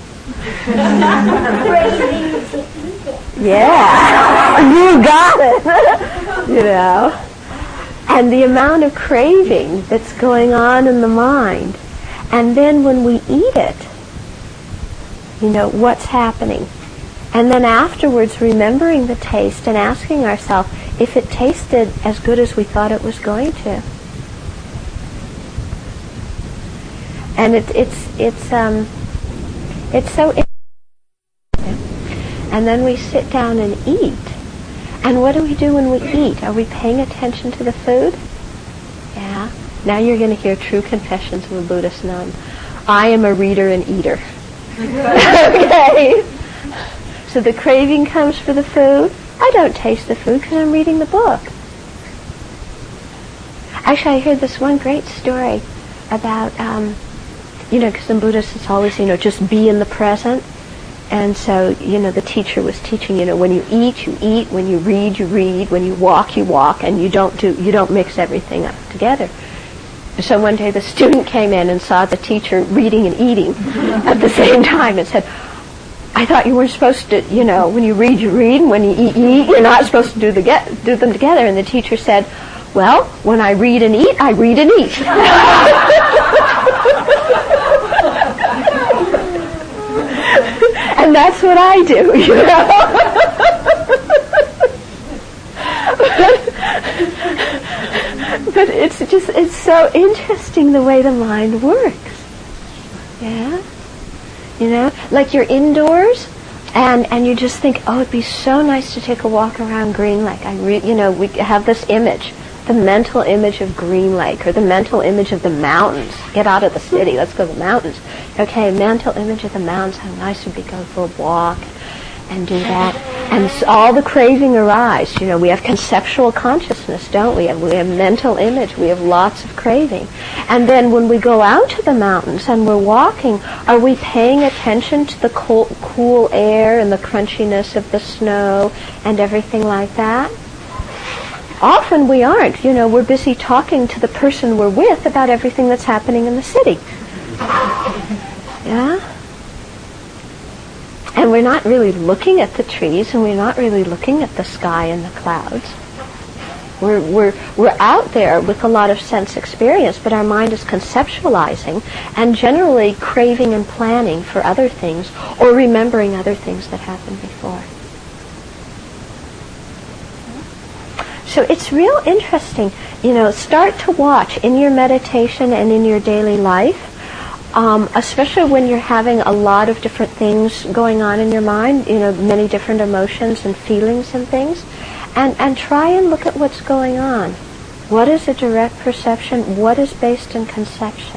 Yeah, you got it. You know, and the amount of craving that's going on in the mind. And then when we eat it, you know, what's happening? And then afterwards remembering the taste and asking ourselves if it tasted as good as we thought it was going to. And it, it's it's um it's so interesting. And then we sit down and eat. And what do we do when we eat? Are we paying attention to the food? Yeah. Now you're going to hear true confessions of a Buddhist nun. I am a reader and eater. Okay. So the craving comes for the food. I don't taste the food because I'm reading the book. Actually, I heard this one great story about, um, you know, because in Buddhists it's always, you know, just be in the present. And so, you know, the teacher was teaching, you know, when you eat, you eat. When you read, you read. When you walk, you walk. And you don't do, you don't mix everything up together. So one day the student came in and saw the teacher reading and eating at the same time and said, I thought you were supposed to, you know, when you read, you read, and when you eat, you eat. You're not supposed to do the get, do them together. And the teacher said, well, when I read and eat, I read and eat. And that's what I do, you know. But it's just, it's so interesting the way the mind works. Yeah? You know, like you're indoors, and and you just think, oh, it'd be so nice to take a walk around Green Lake. I, re- you know, we have this image, the mental image of Green Lake, or the mental image of the mountains. Get out of the city, let's go to the mountains. Okay, mental image of the mountains. How nice it would be to go for a walk and do that. And so all the craving arises. You know, we have conceptual consciousness, don't we? We have mental image. We have lots of craving. And then when we go out to the mountains and we're walking, are we paying attention to the cool, cool air and the crunchiness of the snow and everything like that? Often we aren't. You know, we're busy talking to the person we're with about everything that's happening in the city. Yeah? And we're not really looking at the trees, and we're not really looking at the sky and the clouds. We're, we're, we're out there with a lot of sense experience, but our mind is conceptualizing and generally craving and planning for other things or remembering other things that happened before. So it's real interesting, you know, start to watch in your meditation and in your daily life. Um, especially when you're having a lot of different things going on in your mind, you know, many different emotions and feelings and things, and, and try and look at what's going on. What is a direct perception? What is based in conception?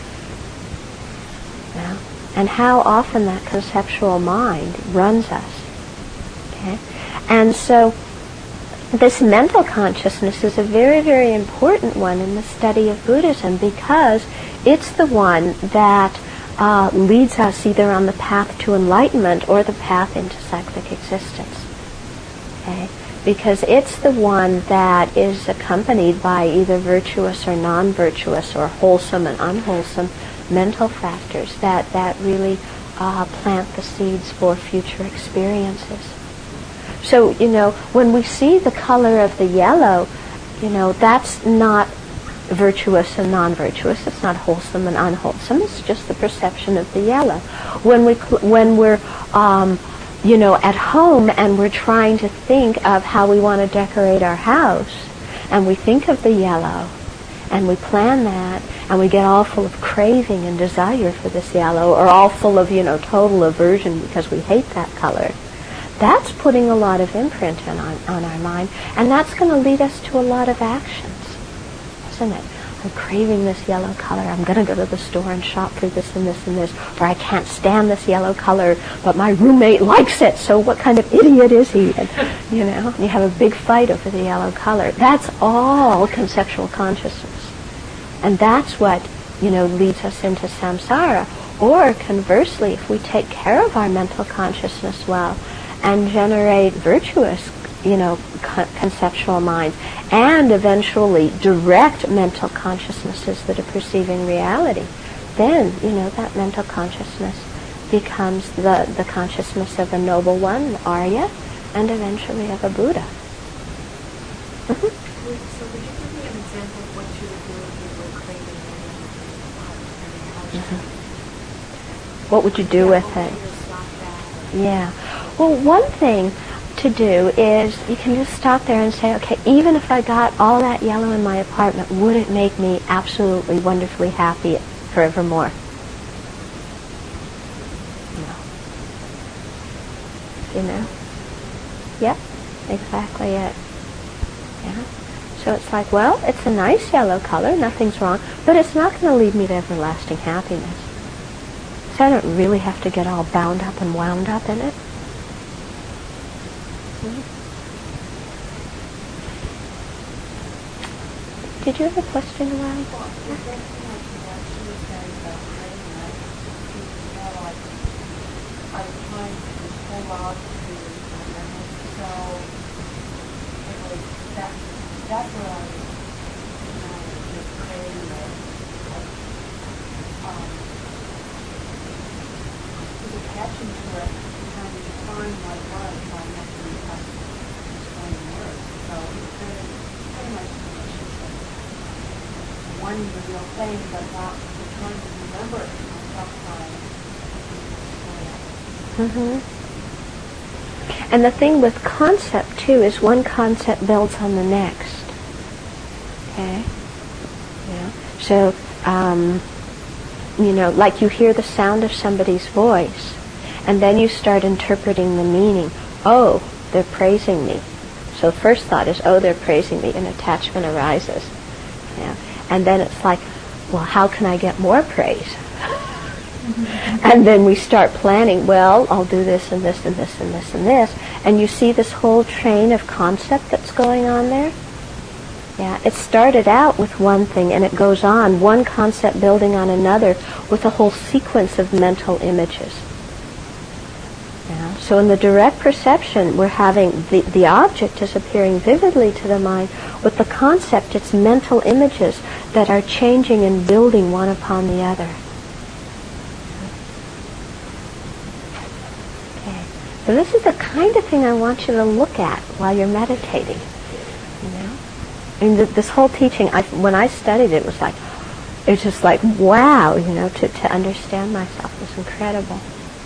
Yeah? And how often that conceptual mind runs us. Okay? And so this mental consciousness is a very, very important one in the study of Buddhism because it's the one that uh, leads us either on the path to enlightenment or the path into sattvic existence. Okay? Because it's the one that is accompanied by either virtuous or non-virtuous or wholesome and unwholesome mental factors that, that really uh, plant the seeds for future experiences. So, you know, when we see the color of the yellow, you know, that's not virtuous and non-virtuous. It's not wholesome and unwholesome. It's just the perception of the yellow. When we, when we're, um, you know, at home and we're trying to think of how we want to decorate our house, and we think of the yellow, and we plan that, and we get all full of craving and desire for this yellow, or all full of, you know, total aversion because we hate that color. That's putting a lot of imprint in on, on our mind, and that's going to lead us to a lot of actions. Isn't it? I'm craving this yellow color. I'm going to go to the store and shop for this and this and this. Or I can't stand this yellow color, but my roommate likes it, so what kind of idiot is he? And, you know, you have a big fight over the yellow color. That's all conceptual consciousness. And that's what, you know, leads us into samsara. Or conversely, if we take care of our mental consciousness well and generate virtuous, you know, co- conceptual minds, and eventually direct mental consciousnesses that are perceiving reality, then, you know, that mental consciousness becomes the, the consciousness of a noble one, Arya, and eventually of a Buddha. Mm-hmm. So would you give me an example of what you would do if you were craving anything? Mm-hmm. What would you do yeah, with it? That, yeah. Well, one thing to do is you can just stop there and say, okay, even if I got all that yellow in my apartment, would it make me absolutely wonderfully happy forevermore? No. You know? Yep, exactly it. Yeah. So it's like, well, it's a nice yellow color, nothing's wrong, but it's not going to lead me to everlasting happiness. So I don't really have to get all bound up and wound up in it. Did you have a question, Riley? That's what I was just craving it. Um, was attaching to it, trying to define my life by making it up explain words. So it's very, very much one real thing, but not trying to remember it myself by Mm-hmm. And the thing with concept, too, is one concept builds on the next. Okay? Yeah. So, um, you know, like you hear the sound of somebody's voice, and then you start interpreting the meaning. Oh, they're praising me. So first thought is, oh, they're praising me, and attachment arises. Yeah. And then it's like, well, how can I get more praise? And then we start planning, well, I'll do this and this and this and this and this. And you see this whole train of concept that's going on there? Yeah, it started out with one thing and it goes on, one concept building on another with a whole sequence of mental images. Yeah. So in the direct perception, we're having the, the object is appearing vividly to the mind. With the concept, it's mental images that are changing and building one upon the other. So this is the kind of thing I want you to look at while you're meditating. You know, I mean, th- this whole teaching, I, when I studied it, it was like, it was just like, wow, you know, to, to understand myself was incredible.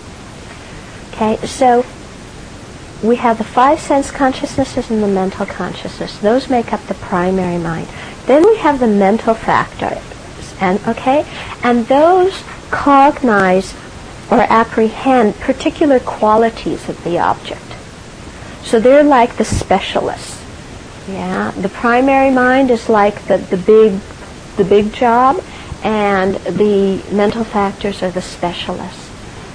Okay, so we have the five sense consciousnesses and the mental consciousness. Those make up the primary mind. Then we have the mental factors, and okay, and those cognize or apprehend particular qualities of the object. So they're like the specialists. Yeah, the primary mind is like the, the big the big job, and the mental factors are the specialists.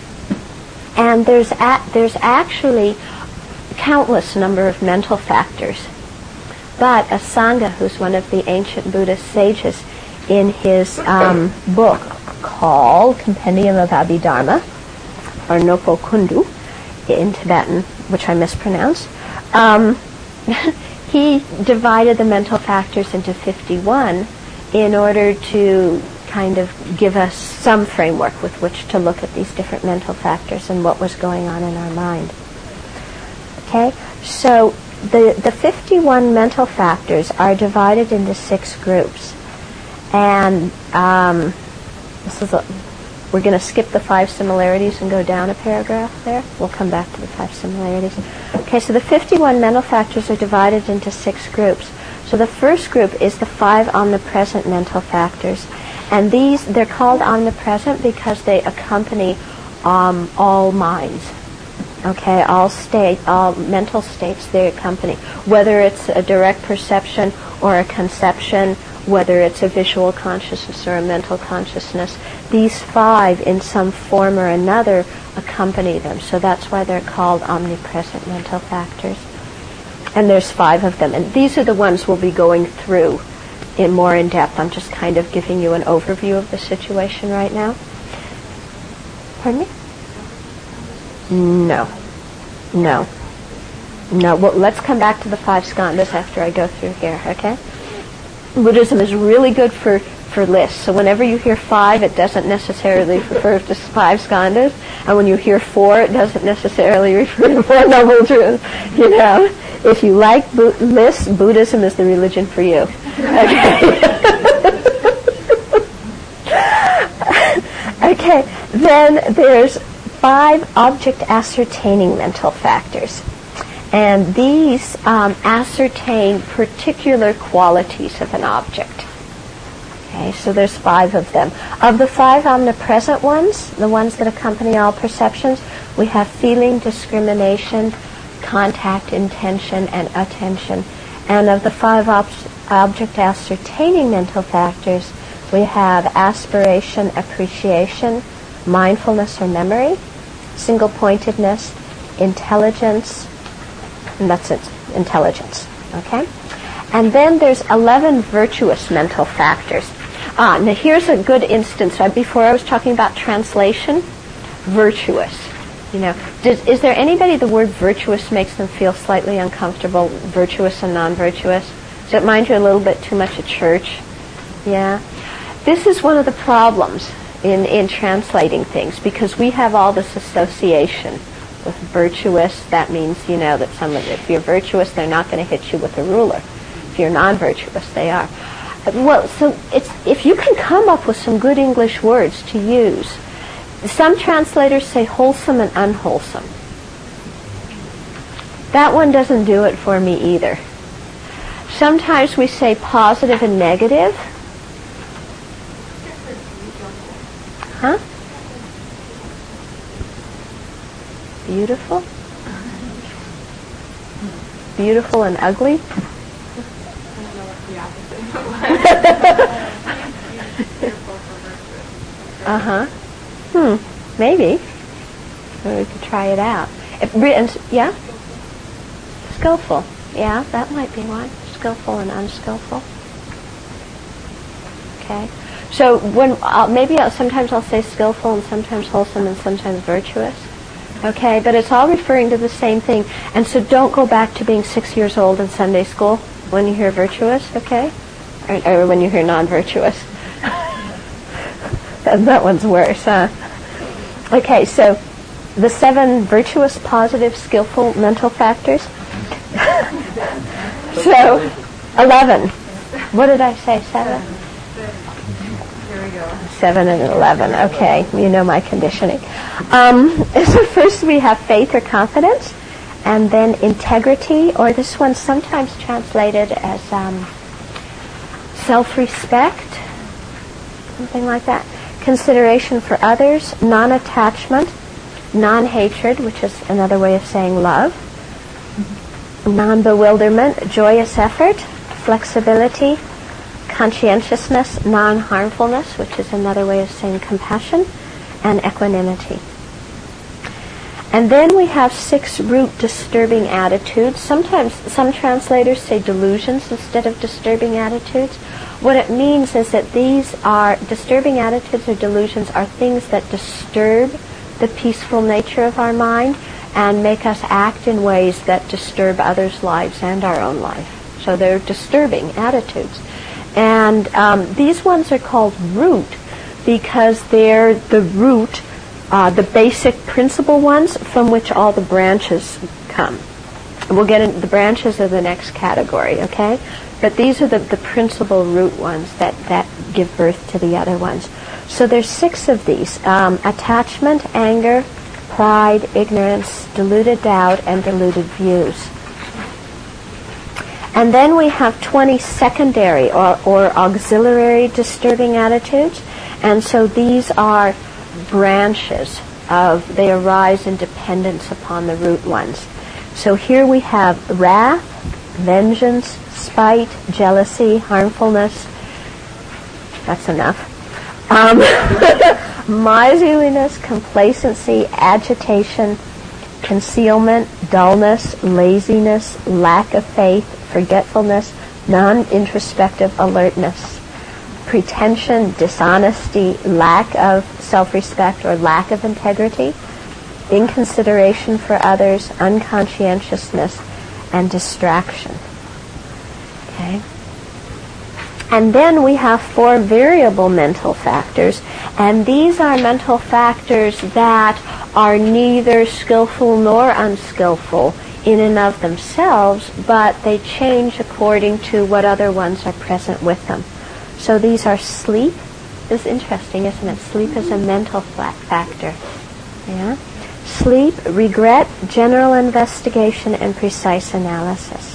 And there's a, there's actually countless number of mental factors. But Asanga, who's one of the ancient Buddhist sages, in his um, book called Compendium of Abhidharma, or Nopo Kundu in Tibetan, which I mispronounced, um, he divided the mental factors into fifty-one in order to kind of give us some framework with which to look at these different mental factors and what was going on in our mind. Okay, so the, the fifty-one mental factors are divided into six groups. And um, this is a, we're going to skip the five similarities and go down a paragraph there. We'll come back to the five similarities. Okay, so the fifty-one mental factors are divided into six groups. So the first group is the five omnipresent mental factors. And these, they're called omnipresent because they accompany um, all minds. Okay, all state, all mental states they accompany. Whether it's a direct perception or a conception, whether it's a visual consciousness or a mental consciousness, these five in some form or another accompany them. So that's why they're called omnipresent mental factors. And there's five of them. And these are the ones we'll be going through in more in depth. I'm just kind of giving you an overview of the situation right now. Pardon me? No. No. No, well, let's come back to the five skandhas after I go through here, okay? Buddhism is really good for, for lists. So whenever you hear five, it doesn't necessarily refer to five skandhas. And when you hear four, it doesn't necessarily refer to Four Noble Truths. You know, if you like bu- lists, Buddhism is the religion for you. Okay. Okay, then there's five object ascertaining mental factors. And these um, ascertain particular qualities of an object. Okay, so there's five of them. Of the five omnipresent ones, the ones that accompany all perceptions, we have feeling, discrimination, contact, intention, and attention. And of the five ob- object ascertaining mental factors, we have aspiration, appreciation, mindfulness or memory, single-pointedness, intelligence, and that's it, intelligence, okay? And then there's eleven virtuous mental factors. Ah, now here's a good instance. Right before I was talking about translation, virtuous. You know, does, is there anybody the word virtuous makes them feel slightly uncomfortable, virtuous and non-virtuous? Does it mind you a little bit too much at church? Yeah. This is one of the problems in, in translating things, because we have all this association with virtuous. That means, you know, that someone, if you're virtuous, they're not going to hit you with a ruler. If you're non-virtuous, they are. Well, so it's, if you can come up with some good English words to use. Some translators say wholesome and unwholesome. That one doesn't do it for me either. Sometimes we say positive and negative. Huh? Beautiful? Beautiful and ugly? Uh-huh. Hmm. Maybe. Or we could try it out. If, yeah? Skillful. Yeah, that might be one. Skillful and unskillful. Okay. So when uh, maybe I'll, sometimes I'll say skillful and sometimes wholesome and sometimes virtuous. Okay, but it's all referring to the same thing. And so don't go back to being six years old in Sunday school when you hear virtuous, okay? Or, or when you hear non-virtuous. that, that one's worse, huh? Okay, so the seven virtuous, positive, skillful mental factors. So, eleven. What did I say, seven? Seven and eleven. Okay, you know my conditioning. Um, so first we have faith or confidence, and then integrity, or this one's sometimes translated as um, self-respect, something like that. Consideration for others, non-attachment, non-hatred, which is another way of saying love, non-bewilderment, joyous effort, flexibility, conscientiousness, non-harmfulness, which is another way of saying compassion, and equanimity. And then we have six root disturbing attitudes. Sometimes some translators say delusions instead of disturbing attitudes. What it means is that these are disturbing attitudes or delusions are things that disturb the peaceful nature of our mind and make us act in ways that disturb others' lives and our own life. So they're disturbing attitudes. And um, these ones are called root because they're the root, uh, the basic principal ones from which all the branches come. We'll get into the branches of the next category, okay? But these are the, the principal root ones that, that give birth to the other ones. So there's six of these. Um, attachment, anger, pride, ignorance, deluded doubt, and deluded views. And then we have twenty secondary or, or auxiliary disturbing attitudes. And so these are branches of, they arise in dependence upon the root ones. So here we have wrath, vengeance, spite, jealousy, harmfulness. That's enough. Um, miserliness, complacency, agitation, concealment, dullness, laziness, lack of faith, forgetfulness, non-introspective alertness, pretension, dishonesty, lack of self-respect or lack of integrity, inconsideration for others, unconscientiousness, and distraction. Okay? And then we have four variable mental factors, and these are mental factors that are neither skillful nor unskillful in and of themselves, but they change according to what other ones are present with them. So these are sleep. This is interesting, isn't it? Sleep is a mental factor. Yeah? Sleep, regret, general investigation, and precise analysis.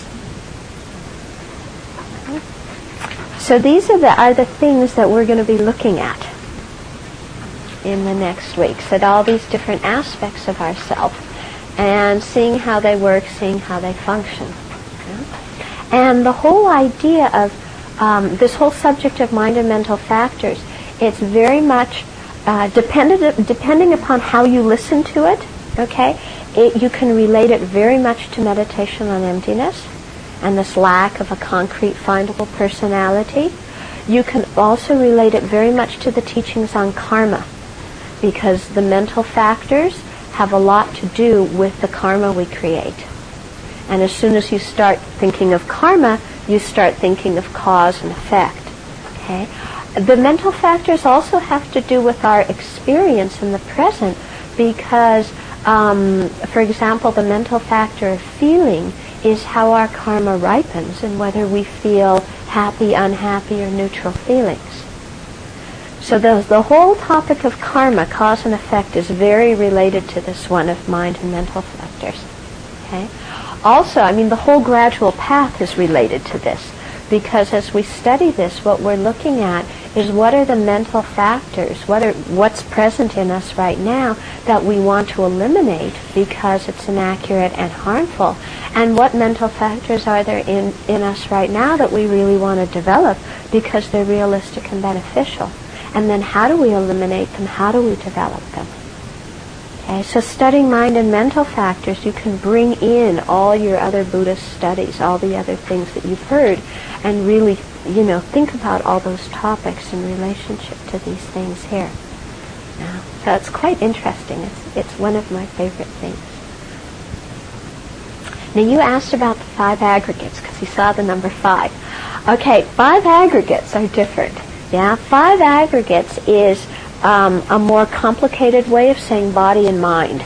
So these are the, are the things that we're going to be looking at in the next weeks, at all these different aspects of ourselves, and seeing how they work, seeing how they function. Yeah? And the whole idea of um, this whole subject of mind and mental factors, it's very much uh, dependent, depending upon how you listen to it, okay? It, you can relate it very much to meditation on emptiness and this lack of a concrete, findable personality. You can also relate it very much to the teachings on karma, because the mental factors have a lot to do with the karma we create. And as soon as you start thinking of karma, you start thinking of cause and effect. Okay? The mental factors also have to do with our experience in the present, because, um, for example, the mental factor of feeling is how our karma ripens and whether we feel happy, unhappy, or neutral feelings. So the, the whole topic of karma, cause and effect, is very related to this one of mind and mental factors. Okay? Also, I mean, the whole gradual path is related to this, because as we study this, what we're looking at is what are the mental factors, what are, what's present in us right now that we want to eliminate because it's inaccurate and harmful, and what mental factors are there in, in us right now that we really want to develop because they're realistic and beneficial. And then how do we eliminate them? How do we develop them? Okay, so studying mind and mental factors, you can bring in all your other Buddhist studies, all the other things that you've heard, and really, you know, think about all those topics in relationship to these things here. Now, so it's quite interesting. It's, it's one of my favorite things. Now, you asked about the five aggregates, because you saw the number five. Okay, five aggregates are different. Yeah, five aggregates is um, a more complicated way of saying body and mind.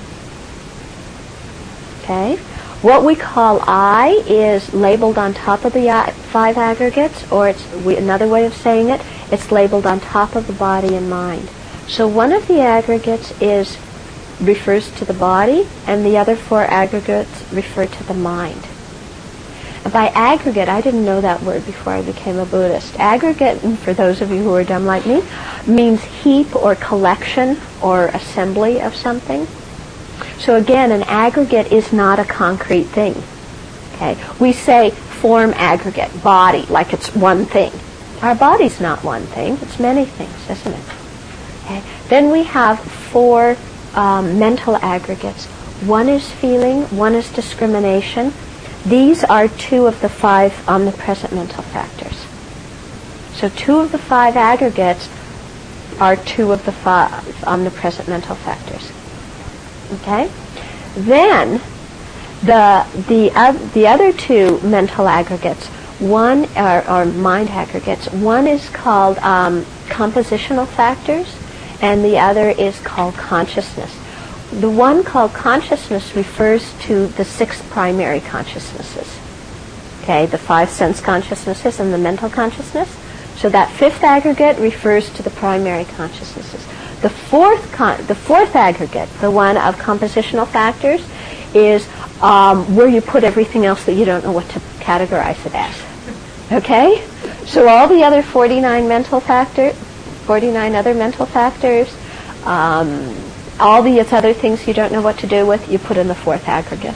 Okay? What we call I is labeled on top of the I, five aggregates, or it's we, another way of saying it, it's labeled on top of the body and mind. So one of the aggregates is refers to the body, and the other four aggregates refer to the mind. By aggregate, I didn't know that word before I became a Buddhist. Aggregate, and for those of you who are dumb like me, means heap or collection or assembly of something. So again, an aggregate is not a concrete thing. Okay, we say form aggregate, body, like it's one thing. Our body's not one thing, it's many things, isn't it? Okay. Then we have four um, mental aggregates. One is feeling, one is discrimination. These are two of the five omnipresent mental factors. So two of the five aggregates are two of the five omnipresent mental factors. Okay? Then the the uh, the other two mental aggregates, one or, or mind aggregates, one is called um, compositional factors, and the other is called consciousness. The one called consciousness refers to the six primary consciousnesses. Okay, the five sense consciousnesses and the mental consciousness. So that fifth aggregate refers to the primary consciousnesses. The fourth con- the fourth aggregate, the one of compositional factors, is um, where you put everything else that you don't know what to categorize it as. Okay? So all the other forty-nine mental factors, forty-nine other mental factors, um, all the other things you don't know what to do with, you put in the fourth aggregate.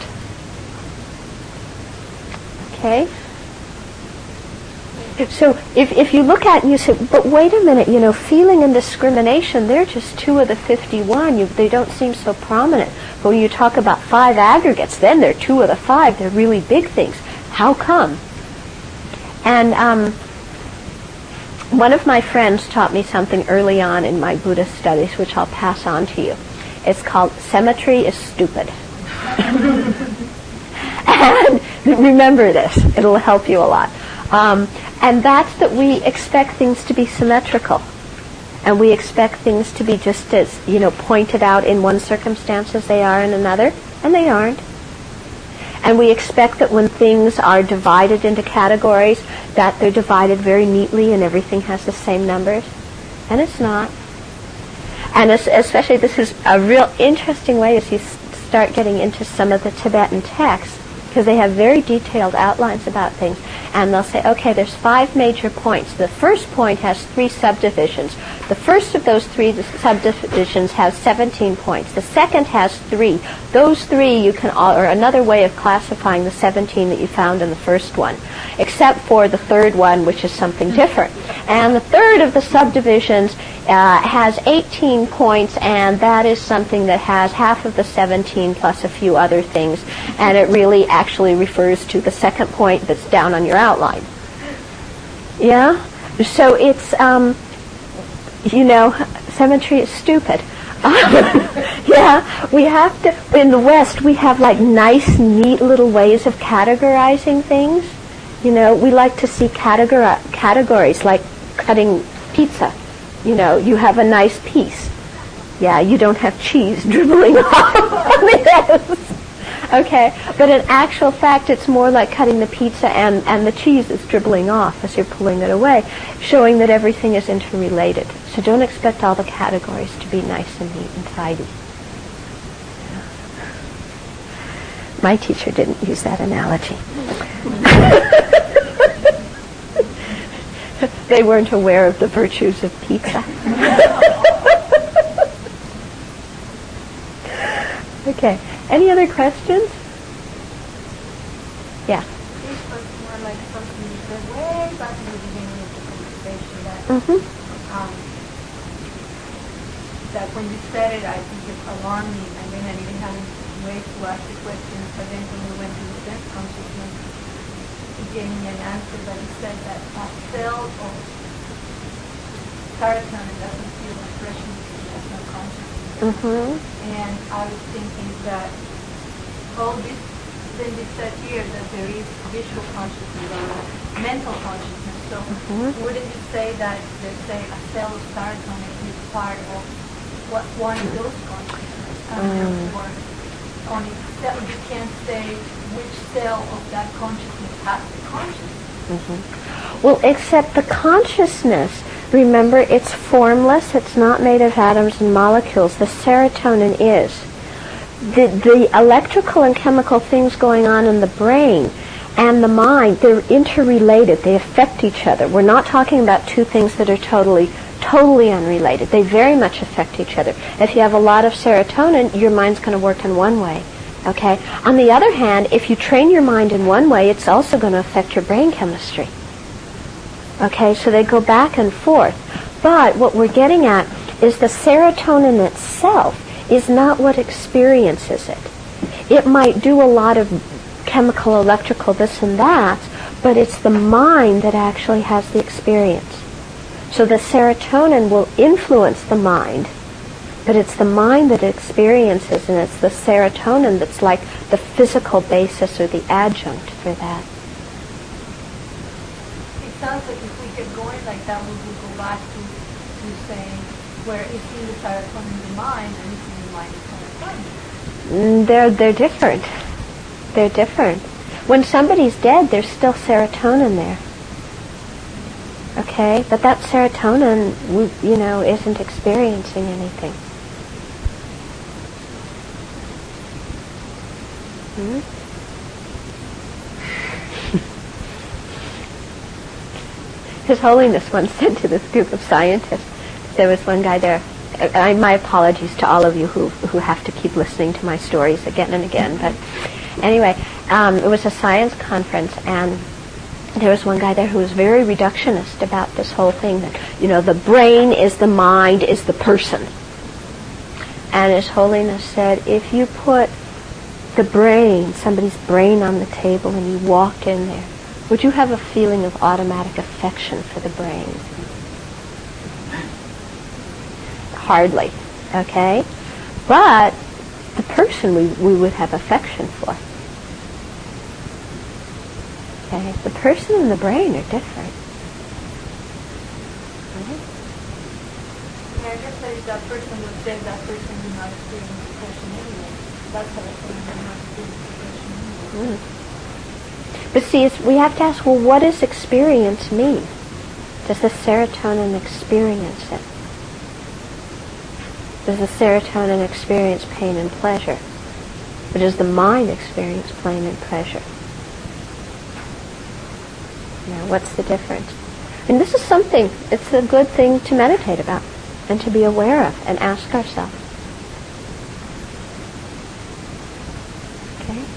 Okay? So if, if you look at it and you say, but wait a minute, you know, feeling and discrimination, they're just two of the fifty-one. You, they don't seem so prominent. But when you talk about five aggregates, then they're two of the five. They're really big things. How come? And um, one of my friends taught me something early on in my Buddhist studies, which I'll pass on to you. It's called Symmetry is Stupid. And remember this. It'll help you a lot. Um, and that's that we expect things to be symmetrical. And we expect things to be just as, you know, pointed out in one circumstance as they are in another. And they aren't. And we expect that when things are divided into categories, that they're divided very neatly and everything has the same numbers. And it's not. And especially this is a real interesting way as you start getting into some of the Tibetan texts, because they have very detailed outlines about things. And they'll say, okay, there's five major points. The first point has three subdivisions. The first of those three subdivisions has seventeen points. The second has three. Those three you can, all, or another way of classifying the seventeen that you found in the first one, except for the third one, which is something different. And the third of the subdivisions uh, has eighteen points, and that is something that has half of the seventeen plus a few other things, and it really actually refers to the second point that's down on your outline. Yeah? So it's, um, you know, symmetry is stupid. Yeah, we have to, in the West, we have like nice, neat little ways of categorizing things. You know, we like to see categori- categories like cutting pizza. You know, you have a nice piece. Yeah, you don't have cheese dribbling off on the edges. Okay, but in actual fact, it's more like cutting the pizza and, and the cheese is dribbling off as you're pulling it away, showing that everything is interrelated. So don't expect all the categories to be nice and neat and tidy. My teacher didn't use that analogy. They weren't aware of the virtues of pizza. Okay. Any other questions? Yeah. This was more like something you said way back in the beginning of the conversation that, Mm-hmm. um, that when you said it, I think it alarmed me, and then I didn't have any way to ask the question. But then when we went to the sense consciousness, he gave me an answer, but he said that a cell of serotonin doesn't feel expression because it has no consciousness. Mm-hmm. And I was thinking that all this, then they said here that there is visual consciousness or mental consciousness. So Mm-hmm. wouldn't you say that there's say a cell of serotonin is part of what one of those consciousness? And Mm. therefore, only cell, you can't say which cell of that consciousness has the consciousness. Mm-hmm. Well, except the consciousness, remember, it's formless. It's not made of atoms and molecules. The serotonin is. The, the electrical and chemical things going on in the brain and the mind, they're interrelated. They affect each other. We're not talking about two things that are totally, totally unrelated. They very much affect each other. If you have a lot of serotonin, your mind's going to work in one way. Okay? On the other hand, if you train your mind in one way, it's also going to affect your brain chemistry. Okay, so they go back and forth. But what we're getting at is the serotonin itself is not what experiences it. It might do a lot of chemical, electrical, this and that, but it's the mind that actually has the experience. So the serotonin will influence the mind, but it's the mind that experiences, and it's the serotonin that's like the physical basis or the adjunct for that. It sounds like if we kept going like that, we would go back to, to saying where it's in the serotonin in the mind and it's in the mind of serotonin. Mm, They're, they're different. They're different. When somebody's dead, there's still serotonin there. Okay? But that serotonin, we- you know, isn't experiencing anything. Hmm? His Holiness once said to this group of scientists, there was one guy there, I, my apologies to all of you who, who have to keep listening to my stories again and again, but anyway, um, it was a science conference, and there was one guy there who was very reductionist about this whole thing, that, you know, the brain is the mind, is the person. And His Holiness said, if you put the brain, somebody's brain on the table, and you walked in there, would you have a feeling of automatic affection for the brain? Hardly, okay? But the person we, we would have affection for. Okay, the person and the brain are different. Right? Yeah, I guess that that person would say that person did not experience depression anyway. That's how I think they're not experiencing depression anyway. Mm. But see, it's, we have to ask, well, what does experience mean? Does the serotonin experience it? Does the serotonin experience pain and pleasure? Or does the mind experience pain and pleasure? Now, what's the difference? And this is something, it's a good thing to meditate about and to be aware of and ask ourselves. Okay?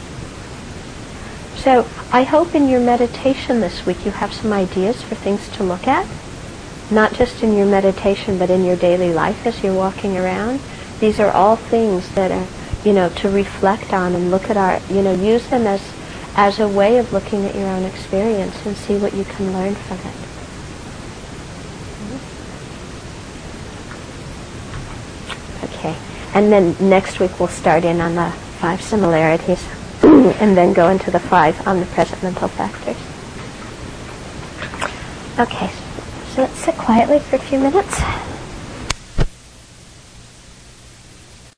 So, I hope in your meditation this week you have some ideas for things to look at. Not just in your meditation, but in your daily life as you're walking around. These are all things that are, you know, to reflect on and look at our, you know, use them as, as a way of looking at your own experience and see what you can learn from it. Okay. And then next week we'll start in on the five similarities and then go into the five omnipresent mental factors. Okay. So let's sit quietly for a few minutes.